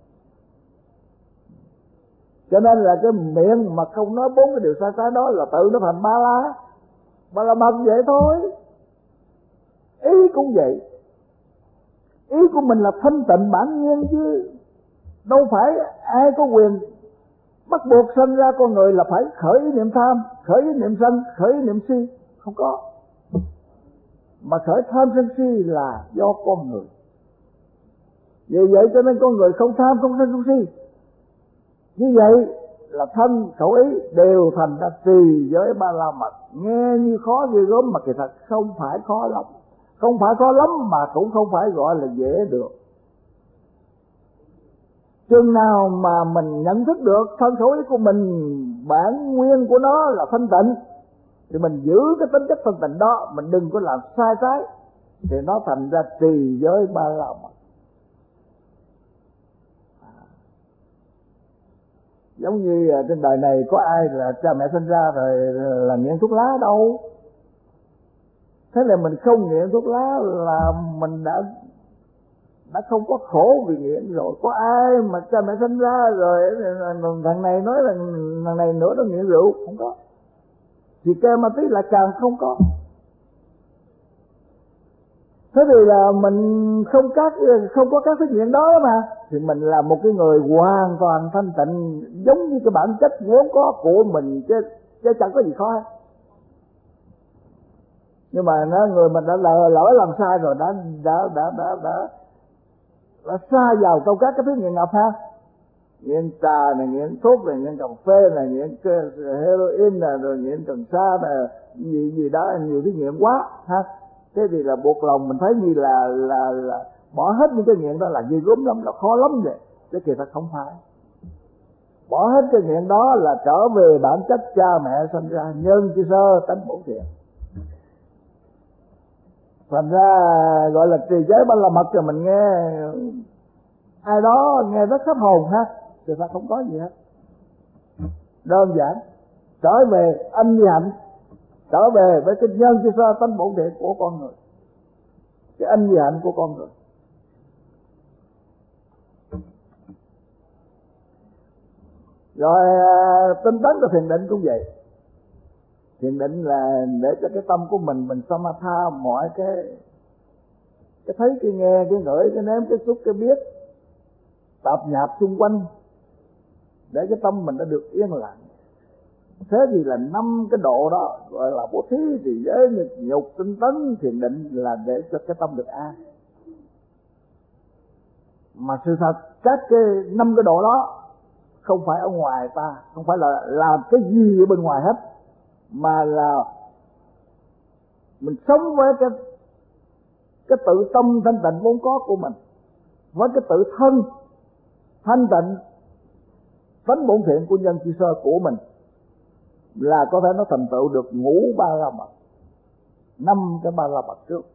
Cho nên là cái miệng mà không nói 4 cái điều sai trái đó là tự nó thành ba la mật vậy thôi. Ý cũng vậy. Ý của mình là thanh tịnh bản nhiên chứ đâu phải ai có quyền bắt buộc sinh ra con người là phải khởi ý niệm tham, khởi ý niệm sân, khởi ý niệm si. Không có. Mà khởi tham sân si là do con người. Vì vậy cho nên con người không tham, không sân, không si. Như vậy là thân khẩu ý đều thành ra trì giới ba la mật. Nghe như khó ghê gớm mà kỳ thật không phải khó lắm. Không phải khó lắm mà cũng không phải gọi là dễ được. Chừng nào mà mình nhận thức được thân khẩu ý của mình bản nguyên của nó là thanh tịnh, thì mình giữ cái tính chất thanh tịnh đó, mình đừng có làm sai trái, thì nó thành ra trì giới ba la mật. Giống như trên đời này có ai là cha mẹ sinh ra rồi là nghiện thuốc lá đâu. Thế là mình không nghiện thuốc lá là mình đã không có khổ vì nghiện rồi. Có ai mà cha mẹ sinh ra rồi thằng này nói là thằng này nữa nó nghiện rượu, không có. Thì kê ma túy là càng không có. Thế thì là mình không có các cái nghiện đó mà, thì mình là một cái người hoàn toàn thanh tịnh, giống như cái bản chất vốn có của mình, chứ chẳng có gì khó hết. Nhưng mà người mình đã lỡ làm sai rồi, đã sa vào trong các cái thứ nghiện ngập ha. Nghiện trà này, nghiện thuốc này, nghiện cà phê này, nghiện heroin này, rồi nghiện cần sa này, gì đó, nhiều cái nghiện quá ha. Thế thì là buộc lòng mình thấy như là bỏ hết những cái nghiện đó là ghê gớm lắm, là khó lắm vậy. Chứ kỳ thật không phải. Bỏ hết cái nghiện đó là trở về bản chất cha mẹ sinh ra, nhân chi sơ, tánh bổn thiện. Thành ra gọi là trì giới ba la mật, rồi mình nghe ai đó nghe rất hết hồn ha, thì ta không có gì hết. Đơn giản trở về âm như hạnh, trở về với cái nhân chi sơ tánh bổn thiện của con người, cái âm như hạnh của con người. Rồi tinh tấn của thiền định cũng vậy. Thiền định là để cho cái tâm của mình samatha mọi cái thấy, cái nghe, cái ngửi, cái nếm, cái xúc, cái biết tạp nhạp xung quanh, để cái tâm mình đã được yên lặng. Thế thì là 5 cái độ đó gọi là bố thí, trì giới, nhục, tinh tấn, thiền định là để cho cái tâm được an. Mà sự thật các cái 5 cái độ đó không phải ở ngoài ta, không phải là làm cái gì ở bên ngoài hết, mà là mình sống với cái tự tâm thanh tịnh vốn có của mình, với cái tự thân thanh tịnh tánh bổn thiện của nhân chi sơ của mình, là có thể nó thành tựu được ngũ ba la mật, 5 cái ba la mật trước.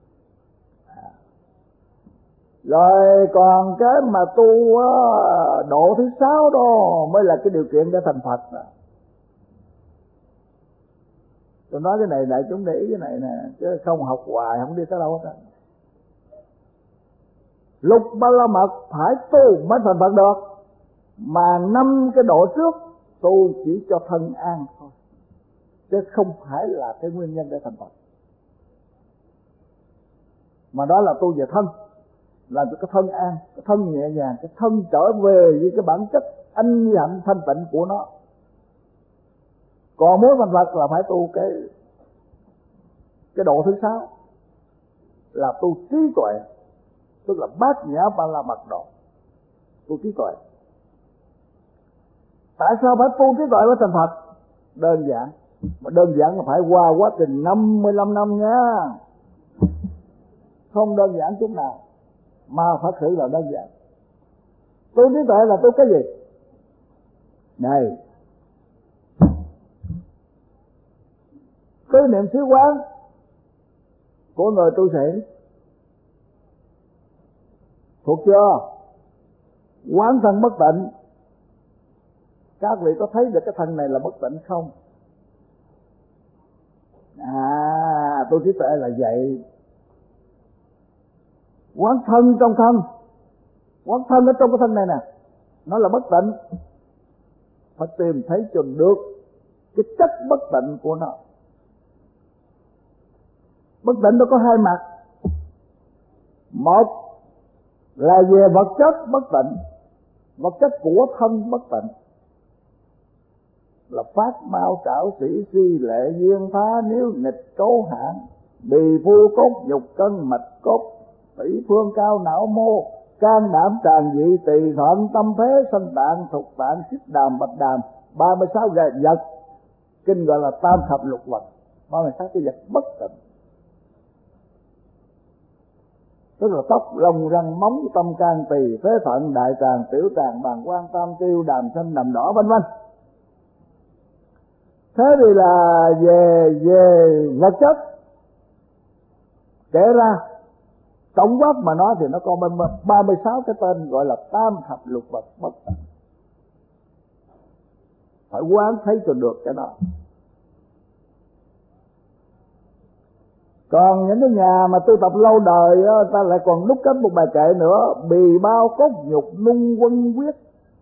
Rồi còn cái mà tu độ thứ 6 đó mới là cái điều kiện để thành Phật đó. Tôi nói cái này đại chúng để ý cái này nè, chứ không học hoài không đi tới đâu hết. Lục ba la mật phải tu mới thành Phật được, mà 5 cái độ trước tu chỉ cho thân an thôi, chứ không phải là cái nguyên nhân để thành Phật. Mà đó là tu về thân, làm cho cái thân an, cái thân nhẹ nhàng, cái thân trở về với cái bản chất anh như hạnh thanh tịnh của nó. Còn muốn thành Phật là phải tu cái độ thứ 6 là tu trí tuệ, tức là bát nhã ba la mật độ, tu trí tuệ. Tại sao phải tu trí tuệ mới thành Phật? Đơn giản, mà đơn giản là phải qua quá trình 55 năm nha, không đơn giản chút nào. mà thật sự là đơn giản. Tu trí tuệ là tu cái gì? Này, cứ niệm xứ quán của người tu sĩ, thuộc chưa? Quán thân bất tịnh. Các vị có thấy được cái thân này là bất tịnh không? Tu trí tuệ là vậy. Quán thân trong thân, quán thân ở trong cái thân này nè, nó là bất tịnh. Phải tìm thấy cho được cái chất bất tịnh của nó. Bất tịnh nó có hai mặt. Một là về vật chất bất tịnh, vật chất của thân bất tịnh, là phát mau trảo sĩ suy lệ duyên phá nếu nghịch cấu hạn, bì phu cốt nhục cân mạch cốt, tỷ phương cao não mô, can đảm tràn dị tỳ thận tâm phế sanh tạng thục tạng xích đàm bạch đàm, 36 vật. Kinh gọi là tam thập lục vật, 36 cái vật bất tịnh. Tức là tóc, lông, răng, móng, tâm, can, tỳ, phế thận, đại tràng, tiểu tràng, bàng quang, tam tiêu, đàm xanh, đàm đỏ, vân vân. Thế thì là về vật chất kể ra tổng quát mà nói thì nó có 36 cái tên gọi là tam thập lục vật bất tịnh. Phải quán thấy cho được cái đó. Còn những cái nhà mà tu tập lâu đời ta lại còn đúc kết một bài kệ nữa: bì bao cốt nhục nung quân quyết,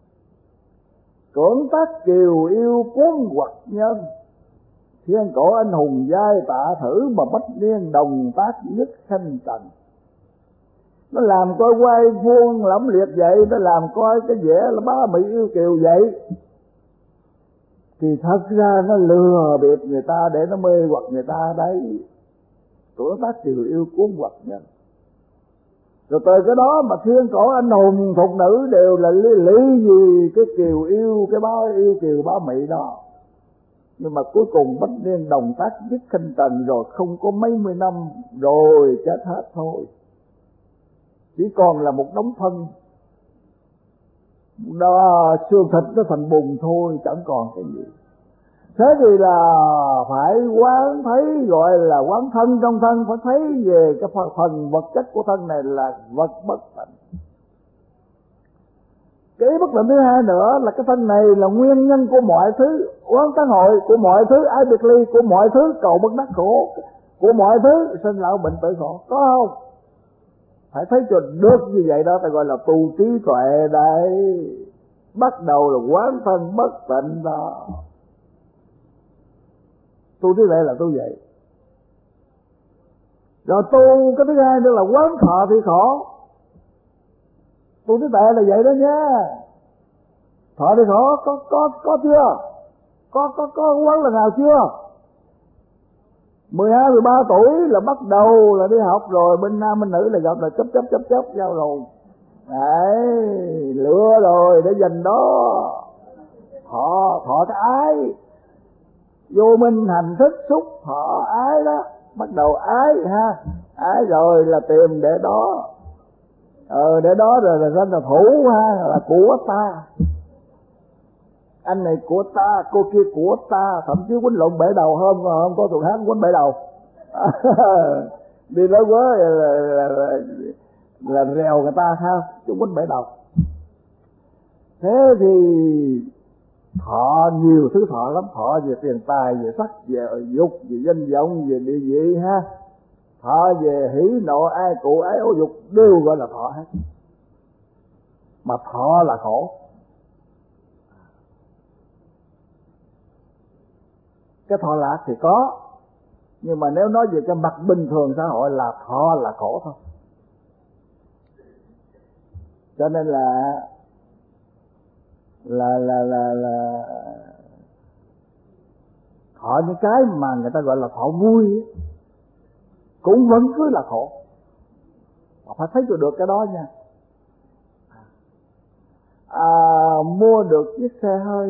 cưỡng tác kiều yêu cuốn quật nhân, thiên cổ anh hùng giai tạ thử mà bách niên đồng tác nhất khanh trần. Nó làm coi quay vuông lẫm liệt vậy, nó làm coi cái vẻ là bá mỹ yêu kiều vậy, thì thật ra nó lừa bịp người ta để nó mê hoặc người ta đấy. Tuổi tác kiều yêu cuốn quật nhân. Rồi từ cái đó mà thiên cổ anh hùng thục nữ đều là lý gì cái kiều yêu, cái bá yêu kiều bá mỹ đó. Nhưng mà cuối cùng bách niên đồng tác dứt khinh trần, rồi không có mấy mươi năm rồi chết hết thôi. Chỉ còn là một đống phân đó, xương thịt nó thành bùn thôi, chẳng còn cái gì. Thế thì là phải quán thấy, gọi là quán thân trong thân, phải thấy về cái phần vật chất của thân này là vật bất tịnh. Cái bất tịnh thứ hai nữa là cái thân này là nguyên nhân của mọi thứ oán tán hội, của mọi thứ ái biệt ly, của mọi thứ cầu bất đắc khổ, của mọi thứ sinh lão bệnh tử khổ, có không? Phải thấy cho được như vậy đó, ta gọi là tu trí tuệ đây. Bắt đầu là quán thân bất tịnh đó. Tu trí tuệ là tu vậy. Rồi tu cái thứ hai nữa là quán thọ thì khổ. Tu trí tuệ là vậy đó nha. Thọ thì khổ có chưa? Có quán lần nào chưa? 12, 13 tuổi là bắt đầu là đi học rồi, bên nam bên nữ là gặp là chấp nhau rồi. Đấy, lựa rồi để dành đó. Thọ cái ái, vô minh hành thức xúc thọ ái đó, bắt đầu ái ha, ái rồi là tìm để đó. Để đó rồi là danh là thủ ha, là của ta. Anh này của ta, cô kia của ta, thậm chí quýnh lộn bể đầu hôm có tuần hát quýnh bể đầu. Đi nói quá là rèo người ta sao, chứ quýnh bể đầu. Thế thì thọ nhiều thứ thọ lắm, thọ về tiền tài, về sắc, về dục, về danh vọng, về địa vị ha. Thọ về hỉ nộ ai cụ ái ố dục đều gọi là thọ hết. Mà thọ là khổ. Cái thọ lạc thì có, nhưng mà nếu nói về cái mặt bình thường xã hội là thọ là khổ thôi. Cho nên là thọ những cái mà người ta gọi là thọ vui cũng vẫn cứ là khổ. Mà phải thấy được cái đó nha. Mua được chiếc xe hơi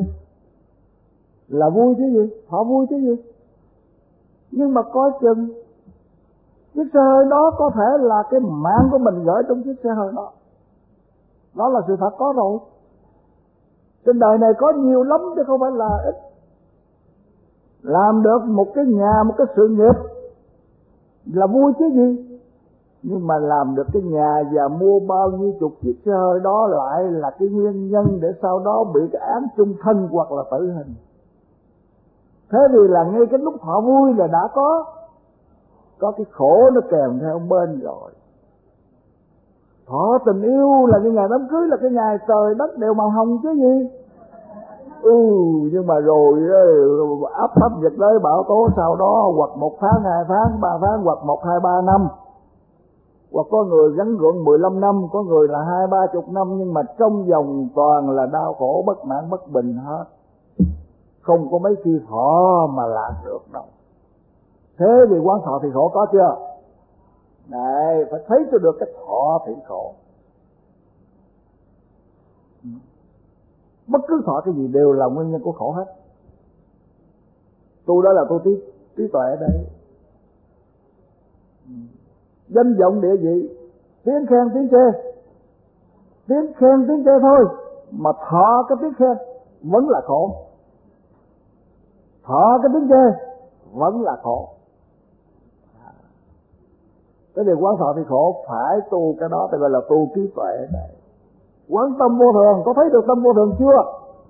là vui chứ gì, thọ vui chứ gì. Nhưng mà coi chừng Chiếc xe hơi đó có thể là cái mạng của mình gửi trong chiếc xe hơi đó. Đó là sự thật có rồi. Trên đời này có nhiều lắm chứ không phải là ít. Làm được một cái nhà, một cái sự nghiệp là vui chứ gì. Nhưng mà làm được cái nhà và mua bao nhiêu chục chiếc xe hơi đó lại là cái nguyên nhân để sau đó bị cái án chung thân hoặc là tử hình. Thế thì là ngay cái lúc họ vui là đã có cái khổ nó kèm theo bên rồi. Thọ tình yêu là cái ngày đám cưới, là cái ngày trời đất đều màu hồng chứ gì. Nhưng mà rồi áp thấp nhiệt đới bão tố sau đó hoặc 1 tháng, 2 tháng, 3 tháng, hoặc 1, 2, 3 năm, hoặc có người gắn gượng 15 năm, có người là 20, 30 năm, nhưng mà trong vòng toàn là đau khổ bất mãn bất bình hết. Không có mấy khi thọ mà lạc được đâu. Thế thì quán thọ thì khổ có chưa? Này, phải thấy cho được cái thọ thì khổ. Bất cứ thọ cái gì đều là nguyên nhân của khổ hết. Tu đó là tu trí tuệ đấy. Danh vọng địa vị, tiếng khen tiếng chê, tiếng khen tiếng chê thôi mà thọ cái tiếng khen vẫn là khổ, thọ cái tiếng chê vẫn là khổ. Cái điều quán thọ thì khổ, phải tu cái đó thì gọi là tu trí tuệ này. Quán tâm vô thường, có thấy được tâm vô thường chưa?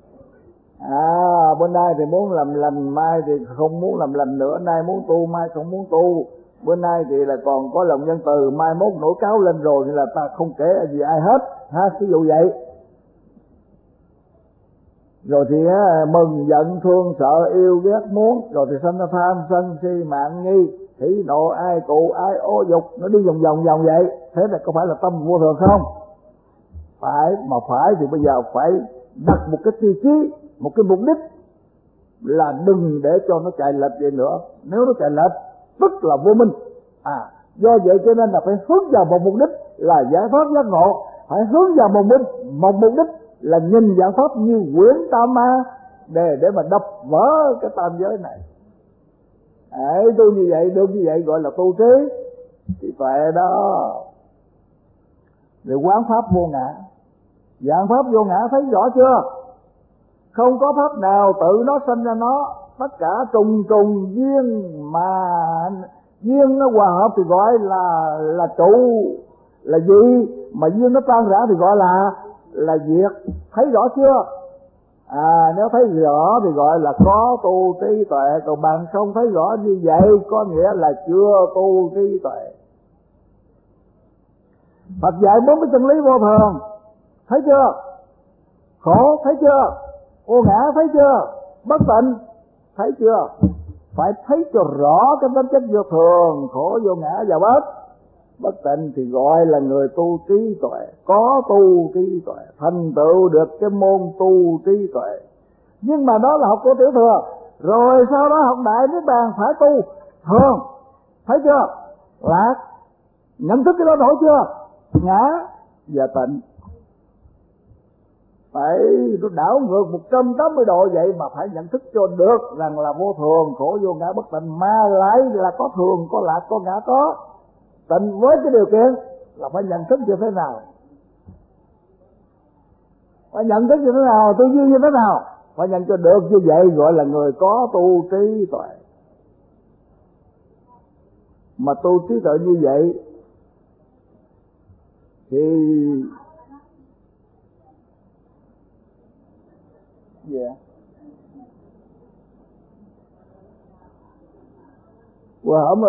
Bữa nay thì muốn làm lành, mai thì không muốn làm lành nữa, nay muốn tu, mai không muốn tu. Bữa nay thì là còn có lòng nhân từ, mai mốt nổi cáo lên rồi thì là ta không kể gì ai hết, ví dụ vậy. Rồi thì mừng, giận, thương, sợ, yêu, ghét, muốn, rồi thì sanh ra tham, sân, si, mạn, nghi, hỉ, nộ, ai tụ, ai ô dục, nó đi vòng vòng vậy. Thế là có phải là tâm vô thường không? Phải, mà phải thì bây giờ phải đặt một cái tiêu chí, một cái mục đích là đừng để cho nó chạy lệch vậy nữa. Nếu nó chạy lệch tức là vô minh. Do vậy cho nên là phải hướng vào một mục đích là giải thoát giác ngộ, phải hướng vào một mục đích là nhìn giải pháp như quyển tam ma để mà đập vỡ cái tam giới này. Tu như vậy, được như vậy gọi là tu trí tuệ đó. Rồi quán pháp vô ngã, dạng pháp vô ngã thấy rõ chưa? Không có pháp nào tự nó sanh ra nó, tất cả trùng duyên, mà duyên nó hòa hợp thì gọi là trụ, là gì, mà duyên nó tan rã thì gọi là diệt. Thấy rõ chưa? Nếu thấy rõ thì gọi là có tu trí tuệ, còn bạn không thấy rõ như vậy có nghĩa là chưa tu trí tuệ. Phật dạy 4 cái chân lý vô thường, thấy chưa? Khổ thấy chưa? Vô ngã thấy chưa? Bất tịnh thấy chưa? Phải thấy cho rõ cái tính chất vô thường, khổ, vô ngã và bất tịnh thì gọi là người tu trí tuệ, có tu trí tuệ, thành tựu được cái môn tu trí tuệ. Nhưng mà đó là học của tiểu thừa, rồi sau đó học đại niết bàn phải tu thường, thấy chưa? Lạc, nhận thức cái đó nổi chưa? Ngã và tịnh, phải nó đảo ngược 180 độ vậy mà phải nhận thức cho được rằng là vô thường, khổ, vô ngã, bất tịnh, mà lại là có thường, có lạc, có ngã, có tịnh, với cái điều kiện là phải nhận thức như thế nào, phải nhận thức như thế nào, tư duy như thế nào, phải nhận cho được như vậy gọi là người có tu trí tuệ. Mà tu trí tuệ như vậy thì qua hổm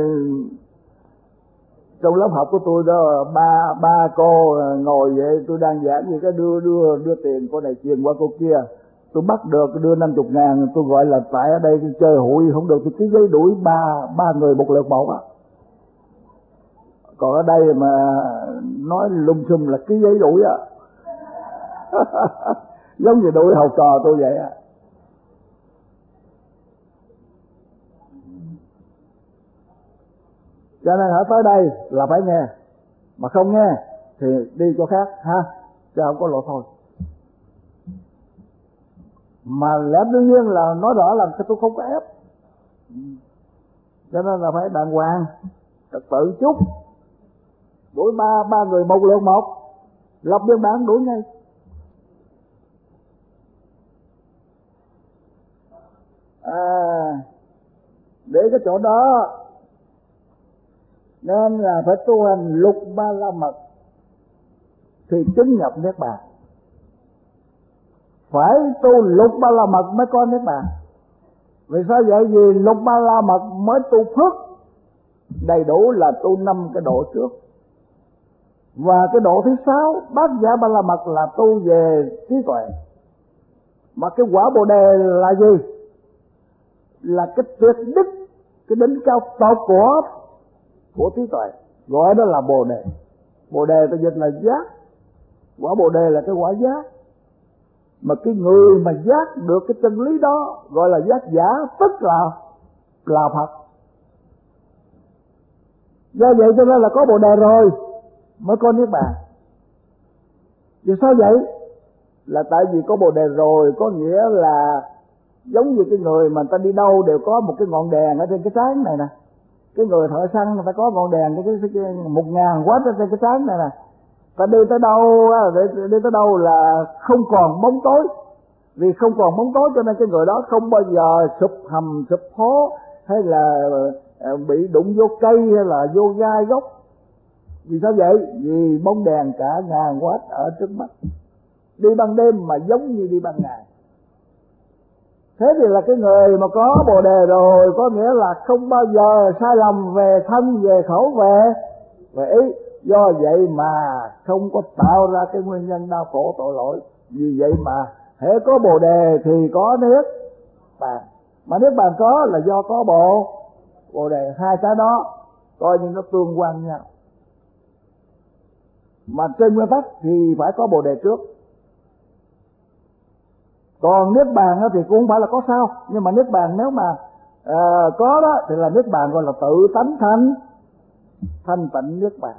trong lớp học của tôi đó, ba cô ngồi vậy, tôi đang giảng gì cái đưa tiền cô này truyền qua cô kia, tôi bắt được đưa 50.000, tôi gọi là tại ở đây tôi chơi hụi không được, tôi ký giấy đuổi ba người một lượt một á. Còn ở đây mà nói lung xum là ký giấy đuổi á. Giống như đuổi học trò tôi vậy á. Cho nên ở tới đây là phải nghe, mà không nghe thì đi chỗ khác ha, chứ không có lộ thôi. Mà lẽ đương nhiên là nói rõ là tôi không có ép, cho nên là phải đàng hoàng, trật tự chút, đuổi ba người một lượt một, lập biên bản đuổi ngay. Để cái chỗ đó nên là phải tu hành lục ba la mật thì chứng nhập niết bàn. Phải tu lục ba la mật mới có niết bàn. Vì sao vậy? Vì lục ba la mật mới tu phước đầy đủ là tu 5 cái độ trước. Và cái độ thứ 6 bát nhã ba la mật là tu về trí tuệ. Mà cái quả Bồ Đề là gì? Là cái tuyệt đức, cái đỉnh cao tột của trí tuệ, gọi đó là Bồ Đề. Bồ Đề ta dịch là giác. Quả Bồ Đề là cái quả giác. Mà cái người mà giác được cái chân lý đó gọi là giác giả, tức là Phật. Do vậy cho nên là có Bồ Đề rồi mới có niết bàn. Vì sao vậy? Là tại vì có Bồ Đề rồi có nghĩa là giống như cái người mà ta đi đâu đều có một cái ngọn đèn ở trên cái trán này nè. Cái người thợ săn người ta có ngọn đèn cái 1000W ở trên cái trán này nè. Ta đi tới đâu là không còn bóng tối. Vì không còn bóng tối cho nên cái người đó không bao giờ sụp hầm sụp hố hay là bị đụng vô cây hay là vô gai gốc. Vì sao vậy? Vì bóng đèn cả 1000W ở trước mắt. Đi ban đêm mà giống như đi ban ngày. Thế thì là cái người mà có Bồ Đề rồi có nghĩa là không bao giờ sai lầm về thân, về khẩu, về ý. Do vậy mà không có tạo ra cái nguyên nhân đau khổ tội lỗi. Vì vậy mà hễ có Bồ Đề thì có niết bàn. Mà niết bàn có là do có Bồ Đề. Hai cái đó coi như nó tương quan nhau. Mà trên nguyên tắc thì phải có Bồ Đề trước. Còn niết bàn thì cũng không phải là có sao. Nhưng mà niết bàn nếu mà có đó thì là niết bàn gọi là tự tánh thanh tịnh niết bàn.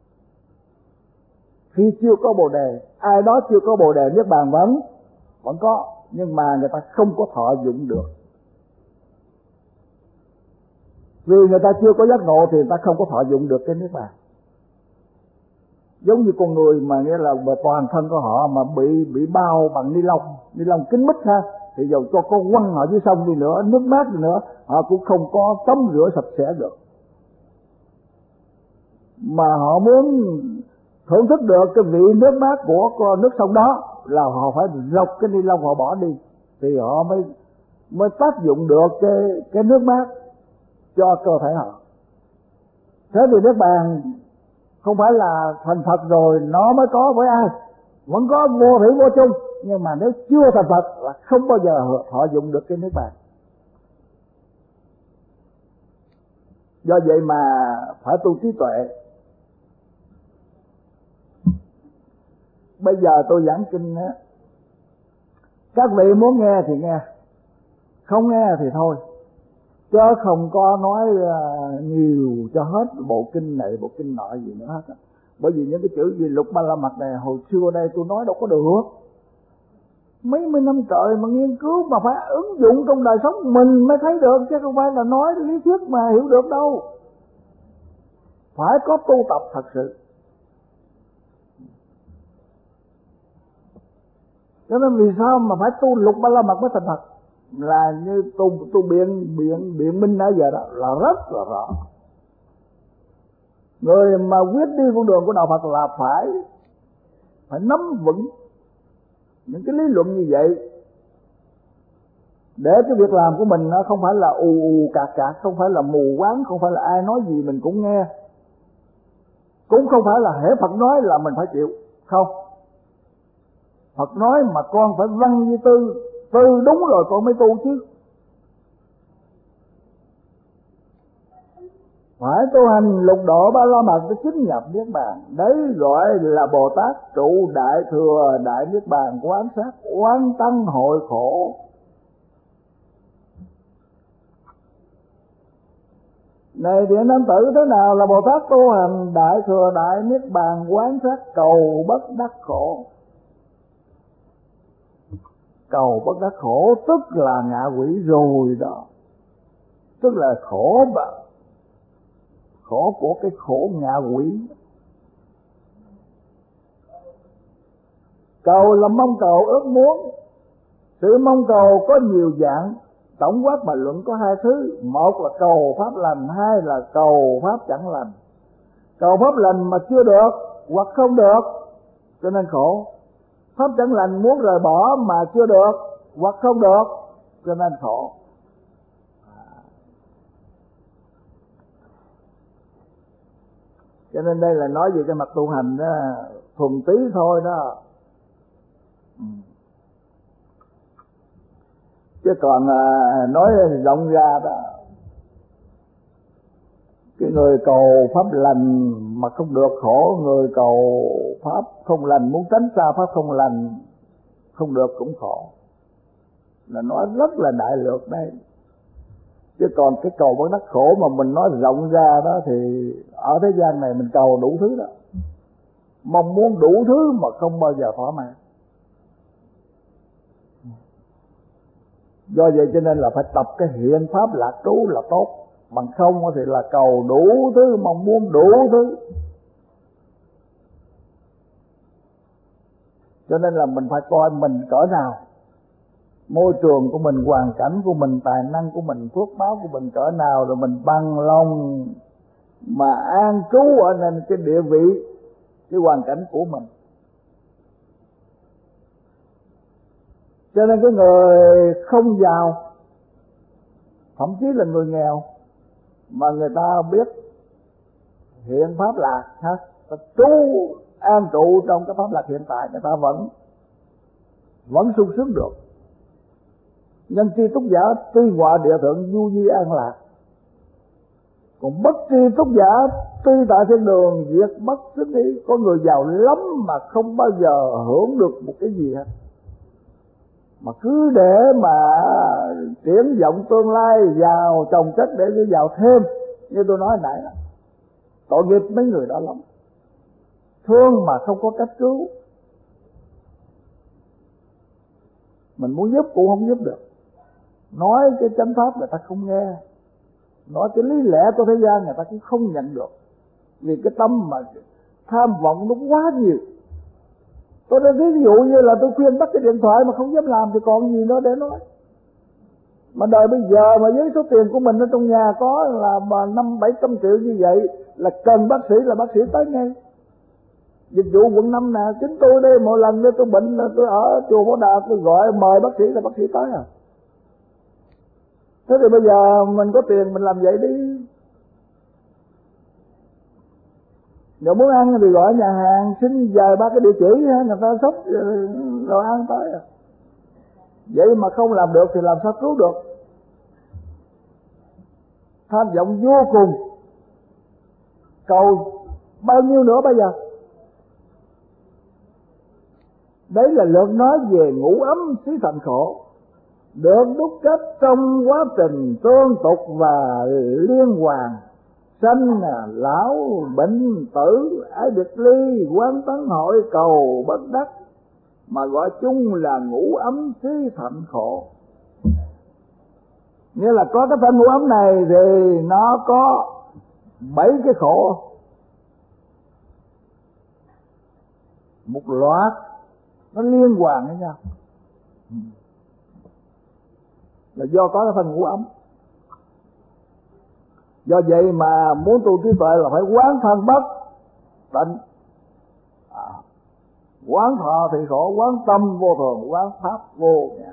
Khi chưa có Bồ Đề, ai đó chưa có Bồ Đề, niết bàn vẫn có, nhưng mà người ta không có thọ dụng được. Vì người ta chưa có giác ngộ thì người ta không có thọ dụng được cái niết bàn. Giống như con người mà nghĩa là toàn thân của họ mà bị bao bằng ni lông kín mít ha, thì dầu cho có quăng họ dưới sông đi nữa, nước mát đi nữa, họ cũng không có tắm rửa sạch sẽ được. Mà họ muốn thưởng thức được cái vị nước mát của nước sông đó là họ phải lọc cái ni lông họ bỏ đi thì họ mới tác dụng được cái nước mát cho cơ thể họ. Thế thì niết bàn không phải là thành Phật rồi nó mới có với ai, vẫn có vô thủy vô chung, nhưng mà nếu chưa thành Phật là không bao giờ họ dụng được cái niết bàn. Do vậy mà phải tu trí tuệ. Bây giờ tôi giảng kinh á, các vị muốn nghe thì nghe, không nghe thì thôi, chứ không có nói nhiều cho hết bộ kinh này bộ kinh nọ gì nữa hết. Bởi vì những cái chữ gì lục ba la mật này hồi xưa đây tôi nói đâu có được. Mấy mươi năm trời mà nghiên cứu mà phải ứng dụng trong đời sống mình mới thấy được, chứ không phải là nói lý thuyết mà hiểu được đâu. Phải có tu tập thật sự. Cho nên vì sao mà phải tu lục ba la mật mới thành Phật? Là như tu biện minh nãy giờ đó là rất là rõ. Người mà quyết đi con đường của đạo Phật là phải nắm vững những cái lý luận như vậy, để cái việc làm của mình nó không phải là ù cạc, không phải là mù quáng, không phải là ai nói gì mình cũng nghe, cũng không phải là hễ Phật nói là mình phải chịu. Không, Phật nói mà con phải văn như tư đúng rồi con mới tu chứ. Phải tu hành lục độ ba la mật để chứng nhập niết bàn. Đấy gọi là Bồ Tát trụ đại thừa đại niết bàn, quán sát oán tăng hội khổ. Này Điện Nam Tử, thế nào là Bồ Tát tu hành đại thừa đại niết bàn quán sát cầu bất đắc khổ? Cầu bất đắc khổ tức là ngạ quỷ rồi đó. Tức là khổ khổ của cái khổ ngạ quỷ. Cầu là mong cầu ước muốn. Sự mong cầu có nhiều dạng, tổng quát mà luận có hai thứ. Một là cầu pháp lành, hai là cầu pháp chẳng lành. Cầu pháp lành mà chưa được hoặc không được cho nên khổ. Pháp chẳng lành muốn rời bỏ mà chưa được hoặc không được cho nên khổ. Cho nên đây là nói về cái mặt tu hành đó, thuần túy thôi đó. Chứ còn nói rộng ra đó, cái người cầu pháp lành mà không được khổ, người cầu pháp không lành muốn tránh xa pháp không lành không được cũng khổ. Là nói rất là đại lược đây. Chứ còn cái cầu bất đắc khổ mà mình nói rộng ra đó thì ở thế gian này mình cầu đủ thứ đó, mong muốn đủ thứ mà không bao giờ thỏa mãn. Do vậy cho nên là phải tập cái hiện pháp lạc trú là tốt. Bằng không thì là cầu đủ thứ, mong muốn đủ thứ. Cho nên là mình phải coi mình cỡ nào, môi trường của mình, hoàn cảnh của mình, tài năng của mình, phước báo của mình cỡ nào, rồi mình bằng lòng mà an trú ở nên cái địa vị, cái hoàn cảnh của mình. Cho nên cái người không giàu, thậm chí là người nghèo, mà người ta biết hiện pháp lạc ha, ta trú an trụ trong cái pháp lạc hiện tại, người ta vẫn sung sướng được. Nhân tri túc giả tuy ngọa địa thượng du di an lạc, còn bất tri túc giả tuy tại thiên đường diệt bất xích ý. Có người giàu lắm mà không bao giờ hưởng được một cái gì hết, mà cứ để mà triển vọng tương lai giàu chồng chất để cứ giàu thêm. Như tôi nói nãy đó, tội nghiệp mấy người đó lắm, thương mà không có cách cứu. Mình muốn giúp cũng không giúp được, nói cái chánh pháp người ta không nghe, nói cái lý lẽ của thế gian người ta cũng không nhận được, vì cái tâm mà tham vọng nó quá nhiều. Tôi nói ví dụ như là tôi khuyên bắt cái điện thoại mà không dám làm thì còn gì nữa để nói. Mà đời bây giờ mà với số tiền của mình ở trong nhà có là 500-700 triệu như vậy, là cần bác sĩ là bác sĩ tới ngay. Dịch vụ quận 5 nè, chính tôi đây mỗi lần tôi bệnh là tôi ở chùa Phổ Đà, tôi gọi mời bác sĩ là bác sĩ tới à. Thế thì bây giờ mình có tiền mình làm vậy đi. Nếu muốn ăn thì gọi nhà hàng xin vài ba cái địa chỉ, người ta xách rồi ăn tới à. Vậy mà không làm được thì làm sao cứu được. Tham vọng vô cùng, cầu bao nhiêu nữa bây giờ. Đấy là lượt nói về ngũ ấm xí thành khổ, được đúc kết trong quá trình tương tục và liên hoàn. Sanh lão bệnh tử, ái biệt ly, quán tấn hội, cầu bất đắc, mà gọi chung là ngũ ấm xí thạnh khổ. Nghĩa là có cái thân ngũ ấm này thì nó có 7 cái khổ, một loạt nó liên hoàn với nhau, là do có cái thân ngũ ấm. Do vậy mà muốn tu trí tuệ là phải quán thân bất tịnh, quán thọ thì khổ, quán tâm vô thường, quán pháp vô ngã.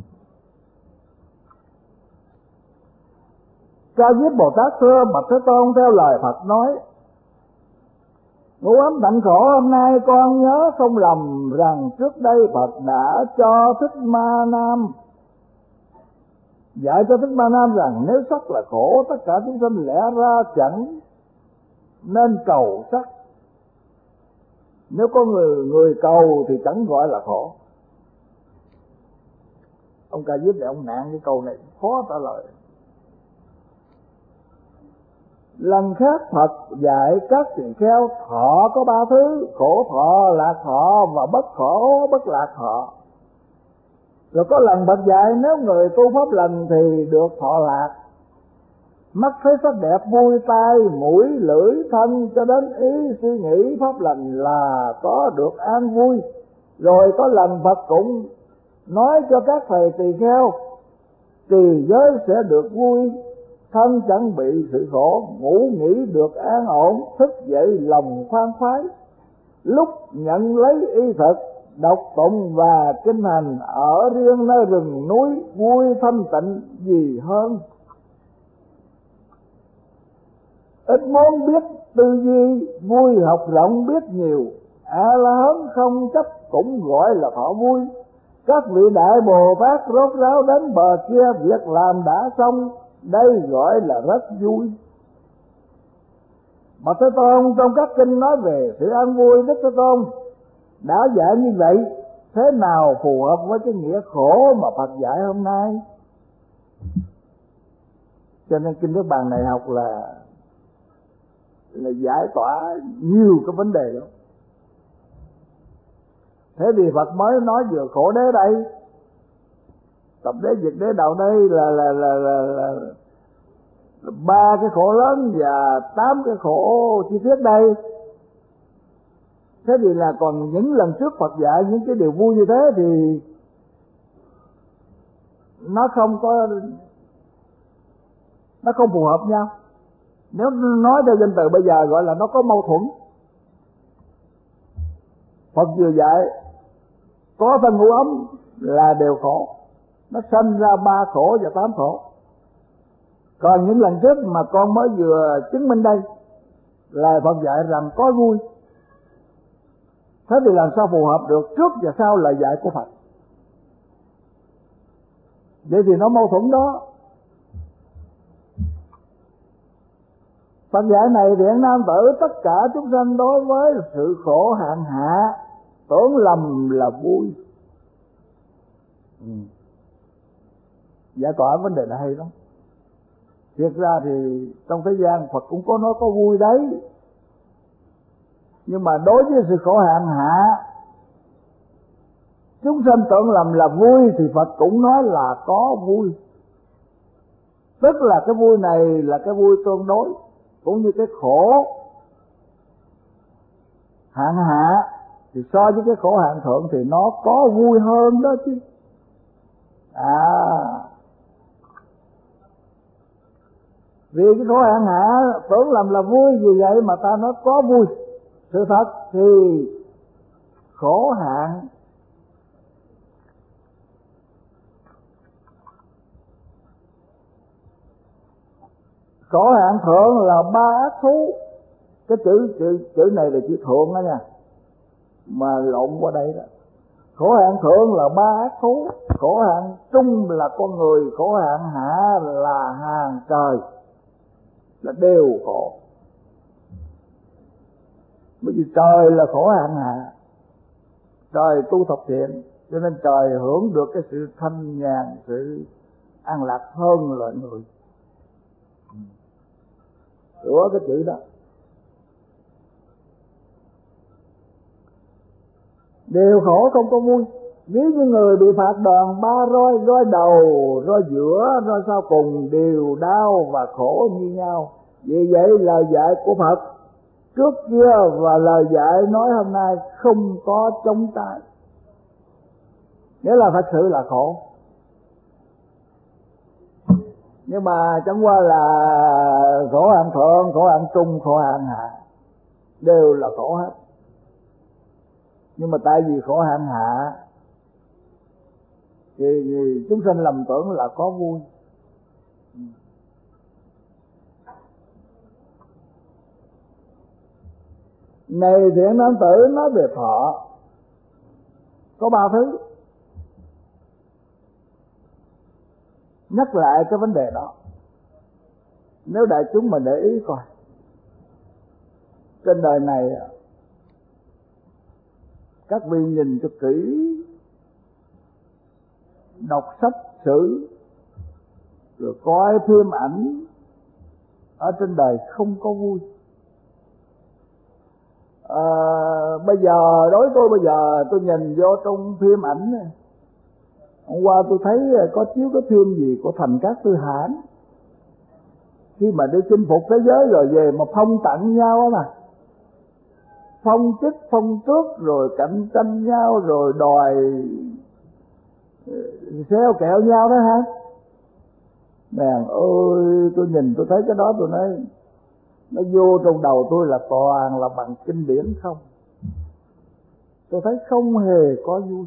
Ca Diếp Bồ Tát thưa bạch Thế Tôn, theo lời Phật nói, ngũ ấm tận khổ hôm nay con nhớ không lầm rằng trước đây Phật đã cho Thích Ma Nam dạy cho Thích Ma Nam rằng nếu sắc là khổ, tất cả chúng sinh lẽ ra chẳng nên cầu sắc. Nếu có người cầu thì chẳng gọi là khổ. Ông Ca Diếp này ông nạn cái câu này khó trả lời. Lần khác Phật dạy các tỳ kheo thọ có 3 thứ: khổ thọ, lạc thọ và bất khổ bất lạc thọ. Rồi có lần Phật dạy nếu người tu pháp lành thì được thọ lạc, mắt thấy sắc đẹp vui, tai mũi lưỡi thân cho đến ý suy nghĩ pháp lành là có được an vui. Rồi có lần Phật cũng nói cho các thầy tỳ kheo, trì giới sẽ được vui, thân chẳng bị sự khổ, ngủ nghỉ được an ổn, thức dậy lòng khoan khoái. Lúc nhận lấy y thực, đọc tụng và kinh hành ở riêng nơi rừng núi, vui thanh tịnh gì hơn. Ít muốn biết tư duy, vui học rộng biết nhiều, A-la-hán không chấp cũng gọi là thọ vui. Các vị đại Bồ Tát rốt ráo đến bờ kia, việc làm đã xong, đây gọi là rất vui. Mà Thế Tôn trong các kinh nói về sự an vui, Đức Thế Tôn đã dạy như vậy, thế nào phù hợp với cái nghĩa khổ mà Phật dạy hôm nay? Cho nên kinh Niết Bàn này học là giải tỏa nhiều cái vấn đề đó. Thế thì Phật mới nói vừa khổ đế đây, tập đế diệt đế đạo đây là 3 cái khổ lớn và 8 cái khổ chi tiết đây. Thế thì là còn những lần trước Phật dạy những cái điều vui như thế thì nó không phù hợp nhau. Nếu nói theo danh từ bây giờ gọi là nó có mâu thuẫn. Phật vừa dạy có thân ngũ ấm là đều khổ, nó sanh ra 3 khổ và 8 khổ. Còn những lần trước mà con mới vừa chứng minh đây là Phật dạy rằng có vui. Thế thì làm sao phù hợp được trước và sau lời dạy của Phật? Vậy thì nó mâu thuẫn đó. Phật dạy này thiện nam tử, tất cả chúng sanh đối với sự khổ hạn hạ tưởng lầm là vui. Giải tỏa vấn đề này hay lắm. Thiệt ra thì trong thế gian Phật cũng có nói có vui đấy, nhưng mà đối với sự khổ hạn hạ chúng sanh tưởng lầm là vui thì Phật cũng nói là có vui. Tức là cái vui này là cái vui tương đối, cũng như cái khổ hạn hạ thì so với cái khổ hạn thượng thì nó có vui hơn đó chứ. Vì cái khổ hạn hạ tưởng lầm là vui, vì vậy mà ta nói có vui. Sự thật thì khổ hạn thượng là 3 ác thú. Cái chữ này là chữ thượng đó nha, mà lộn qua đây đó. Khổ hạn thượng là 3 ác thú, khổ hạn trung là con người, khổ hạn hạ là hàng trời, là đều khổ. Bởi vì trời là khổ hạn hạ, trời tu thập thiện, cho nên trời hưởng được cái sự thanh nhàn, sự an lạc hơn loài người. Sửa cái chữ đó. Đều khổ không có vui. Ví như người bị phạt đòn 3 roi, roi đầu, roi giữa, roi sau cùng đều đau và khổ như nhau. Vì vậy lời dạy của Phật trước kia và lời dạy nói hôm nay không có chống tay. Nghĩa là thật sự là khổ. Nhưng mà chẳng qua là khổ hạn thượng, khổ hạn trung, khổ hạn hạ, đều là khổ hết. Nhưng mà tại vì khổ hạn hạ thì chúng sanh lầm tưởng là có vui. Này thiện nam tử, nói về thọ có 3 thứ. Nhắc lại cái vấn đề đó, nếu đại chúng mình để ý coi, trên đời này các vị nhìn cho kỹ, đọc sách sử rồi coi phim ảnh, ở trên đời không có vui. Bây giờ đối tôi bây giờ tôi nhìn vô trong phim ảnh này, hôm qua tôi thấy có chiếu cái phim gì của Thành Cát Tư Hãn, khi mà đi chinh phục thế giới rồi về mà phong tặng nhau á mà, phong chức phong tước rồi cạnh tranh nhau rồi đòi xéo kẹo nhau đó ha. Nàng ơi, tôi nhìn tôi thấy cái đó tôi nói nó vô trong đầu tôi là toàn là bằng kinh điển không. Tôi thấy không hề có vui.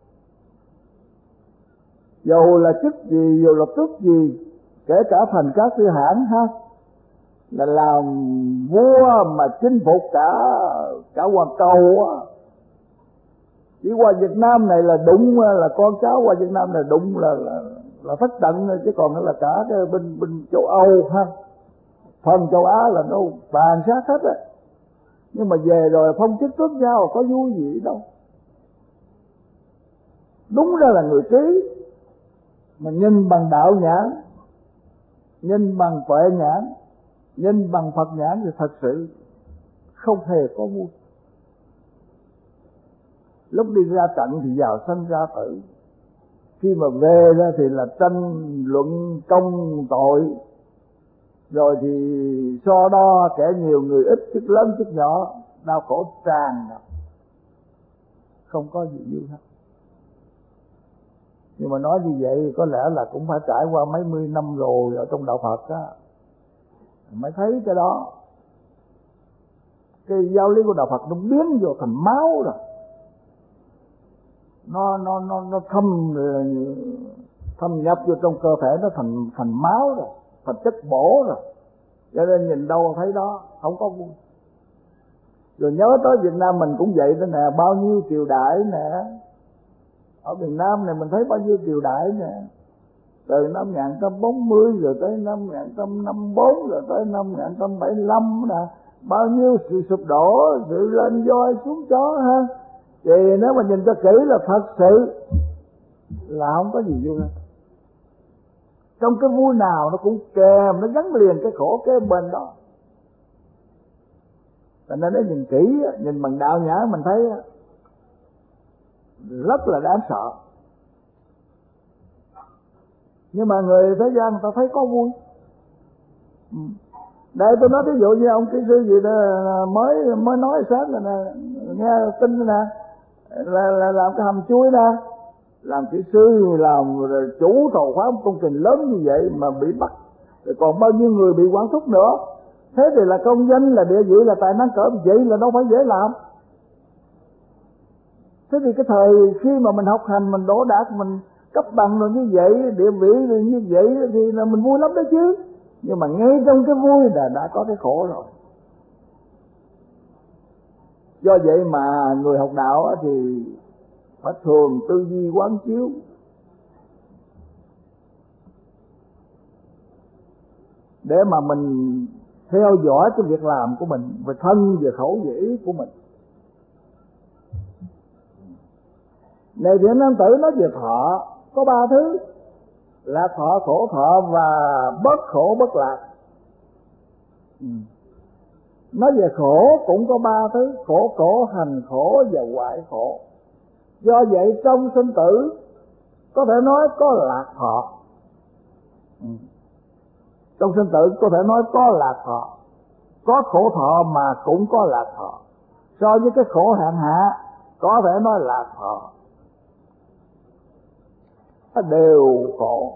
Dầu là chức gì, dù là tước gì, kể cả thành các sư hãn ha, là làm vua mà chinh phục cả hoàng cầu á. Chỉ qua Việt Nam này là đụng, là con cháu qua Việt Nam này đụng là thất trận, chứ còn là cả cái bên châu Âu ha, phần châu Á là nó tàn sát hết á. Nhưng mà về rồi phong chức tước nhau có vui gì đâu. Đúng ra là người trí mà nhìn bằng đạo nhãn, nhìn bằng tuệ nhãn, nhìn bằng Phật nhãn thì thật sự không hề có vui. Lúc đi ra trận thì vào sanh ra tử, khi mà về ra thì là tranh luận công tội, rồi thì so đo kẻ nhiều người ít, chức lớn chức nhỏ, đau khổ tràn ngập, không có gì vui hết. Nhưng mà nói như vậy có lẽ là cũng phải trải qua mấy mươi năm rồi ở trong đạo Phật á mới thấy cái đó. Cái giáo lý của đạo Phật nó biến vô thành máu rồi, nó thâm nhập vô trong cơ thể, nó thành máu rồi, thành chất bổ rồi. Cho nên nhìn đâu thấy đó, không có vui. Rồi nhớ tới Việt Nam mình cũng vậy đó nè, bao nhiêu triều đại nè. Ở miền Nam này mình thấy bao nhiêu triều đại nè, từ năm 1940 rồi tới năm 1954 rồi tới năm 1975 nè, bao nhiêu sự sụp đổ, sự lên voi xuống chó ha. Thì nếu mà nhìn cho kỹ là thật sự là không có gì vui hết. Trong cái vui nào nó cũng kèm, nó gắn liền cái khổ kế bên đó. Cho nên nó nhìn kỹ, nhìn bằng đạo nhãn mình thấy rất là đáng sợ. Nhưng mà người thế gian người ta thấy có vui. Đây tôi nói ví dụ như ông kỹ sư gì đó mới nói sáng là nè, nghe tin nè, là làm cái hầm chui nè, làm kỹ sư, làm chủ thầu khoán công trình lớn như vậy mà bị bắt, rồi còn bao nhiêu người bị quản thúc nữa. Thế thì là công danh, là địa vị, là tài năng cỡ vậy là đâu phải dễ làm. Thế thì cái thời khi mà mình học hành, mình đỗ đạt, mình cấp bằng rồi như vậy, địa vị rồi như vậy thì là mình vui lắm đó chứ. Nhưng mà ngay trong cái vui là đã có cái khổ rồi. Do vậy mà người học đạo thì phải thường tư duy quán chiếu, để mà mình theo dõi cái việc làm của mình, về thân, về khẩu, về ý của mình. Này Thiện Nam Tử nói về thọ có ba thứ: lạc thọ, khổ thọ và bất khổ bất lạc. Nói về khổ cũng có ba thứ: khổ khổ, hành khổ và hoại khổ. Do vậy trong sinh tử có thể nói có lạc thọ. Trong sinh tử có thể nói có lạc thọ, có khổ thọ mà cũng có lạc thọ. So với cái khổ hạn hạ có thể nói lạc thọ, nó đều khổ.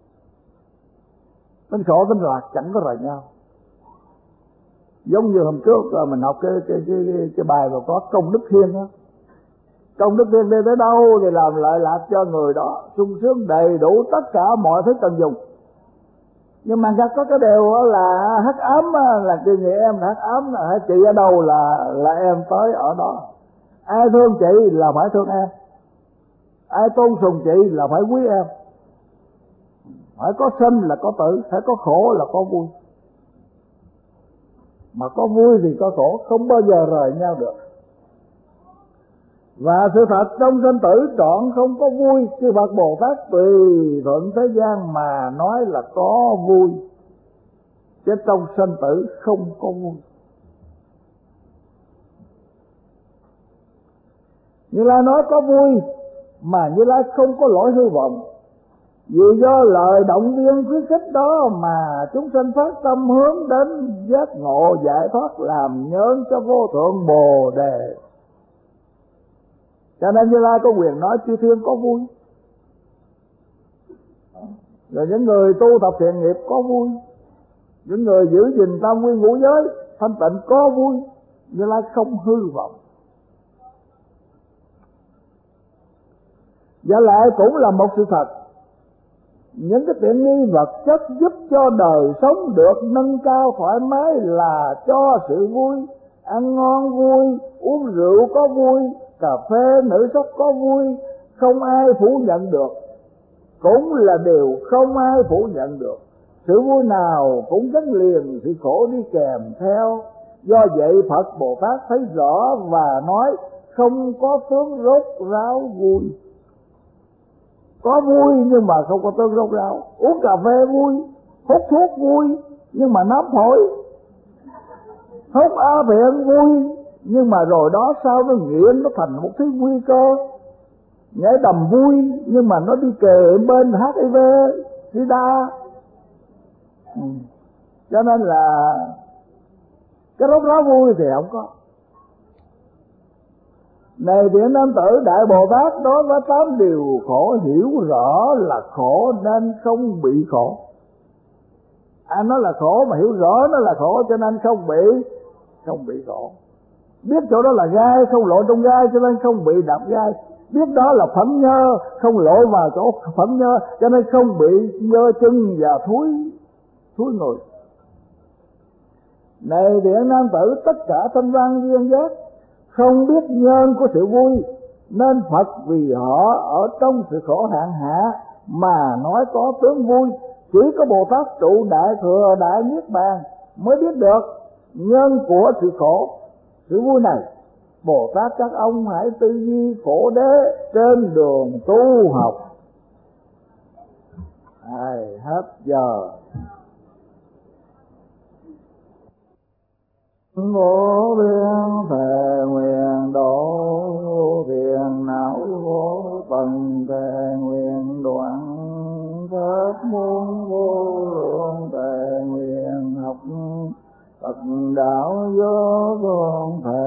Tính khổ tính lạc chẳng có rời nhau. Giống như hôm trước mình học cái bài mà có công đức thiên đó. Công đức thiên đi tới đâu thì làm lợi lạc cho người đó, sung sướng đầy đủ tất cả mọi thứ cần dùng. Nhưng mà có cái điều là hắc ám, là chị người em là hắc ám, là chị ở đâu là em tới ở đó. Ai thương chị là phải thương em, ai tôn sùng chị là phải quý em. Phải có sinh là có tử, phải có khổ là có vui. Mà có vui thì có khổ, không bao giờ rời nhau được. Và sự thật trong sinh tử trọn không có vui. Chư Phật Bồ Tát tùy thuận thế gian mà nói là có vui, chứ trong sinh tử không có vui. Như Lai nói có vui, mà Như Lai không có lỗi hư vọng. Vì do lời động viên khuyến khích đó mà chúng sanh phát tâm hướng đến giác ngộ giải thoát, làm nhân cho vô thượng Bồ Đề. Cho nên Như Lai có quyền nói chư thiên có vui, rồi những người tu tập thiện nghiệp có vui, những người giữ gìn tam quy ngũ giới thanh tịnh có vui. Như Lai không hư vọng. Và lại cũng là một sự thật, những cái tiện nghi vật chất giúp cho đời sống được nâng cao thoải mái là cho sự vui. Ăn ngon vui, uống rượu có vui, cà phê nữ sắc có vui, không ai phủ nhận được. Cũng là điều không ai phủ nhận được. Sự vui nào cũng gắn liền sự khổ đi kèm theo. Do vậy Phật Bồ Tát thấy rõ và nói không có tướng rốt ráo vui. Có vui nhưng mà không có tướng rốt ráo. Uống cà phê vui, hút thuốc vui nhưng mà nóng phổi. Hút á phiện vui nhưng mà rồi đó sau nó nghiện, nó thành một thứ nguy cơ. Nhảy đầm vui nhưng mà nó đi kề bên HIV, SIDA. Cho nên là cái rốt ráo vui thì không có. Này thiện nam tử, Đại Bồ Tát đối với 8 điều khổ hiểu rõ là khổ nên không bị khổ. Anh nói là khổ mà hiểu rõ nó là khổ cho nên không bị khổ. Biết chỗ đó là gai, không lộ trong gai cho nên không bị đạp gai. Biết đó là phẫn nhơ, không lộ vào chỗ phẫn nhơ cho nên không bị nhơ chân và thúi người. Này thiện nam tử, tất cả thanh văn duyên giác không biết nhân của sự vui, nên Phật vì họ ở trong sự khổ hạn hạ mà nói có tướng vui. Chỉ có Bồ Tát trụ đại thừa đại niết bàn mới biết được nhân của sự khổ, sự vui này. Bồ Tát các ông hãy tư duy khổ đế trên đường tu học. Hết giờ. Vô biên thề nguyện độ phiền não vô tận, thề nguyện đoạn pháp môn vô lượng, thề nguyện học Phật đạo vô phương, thề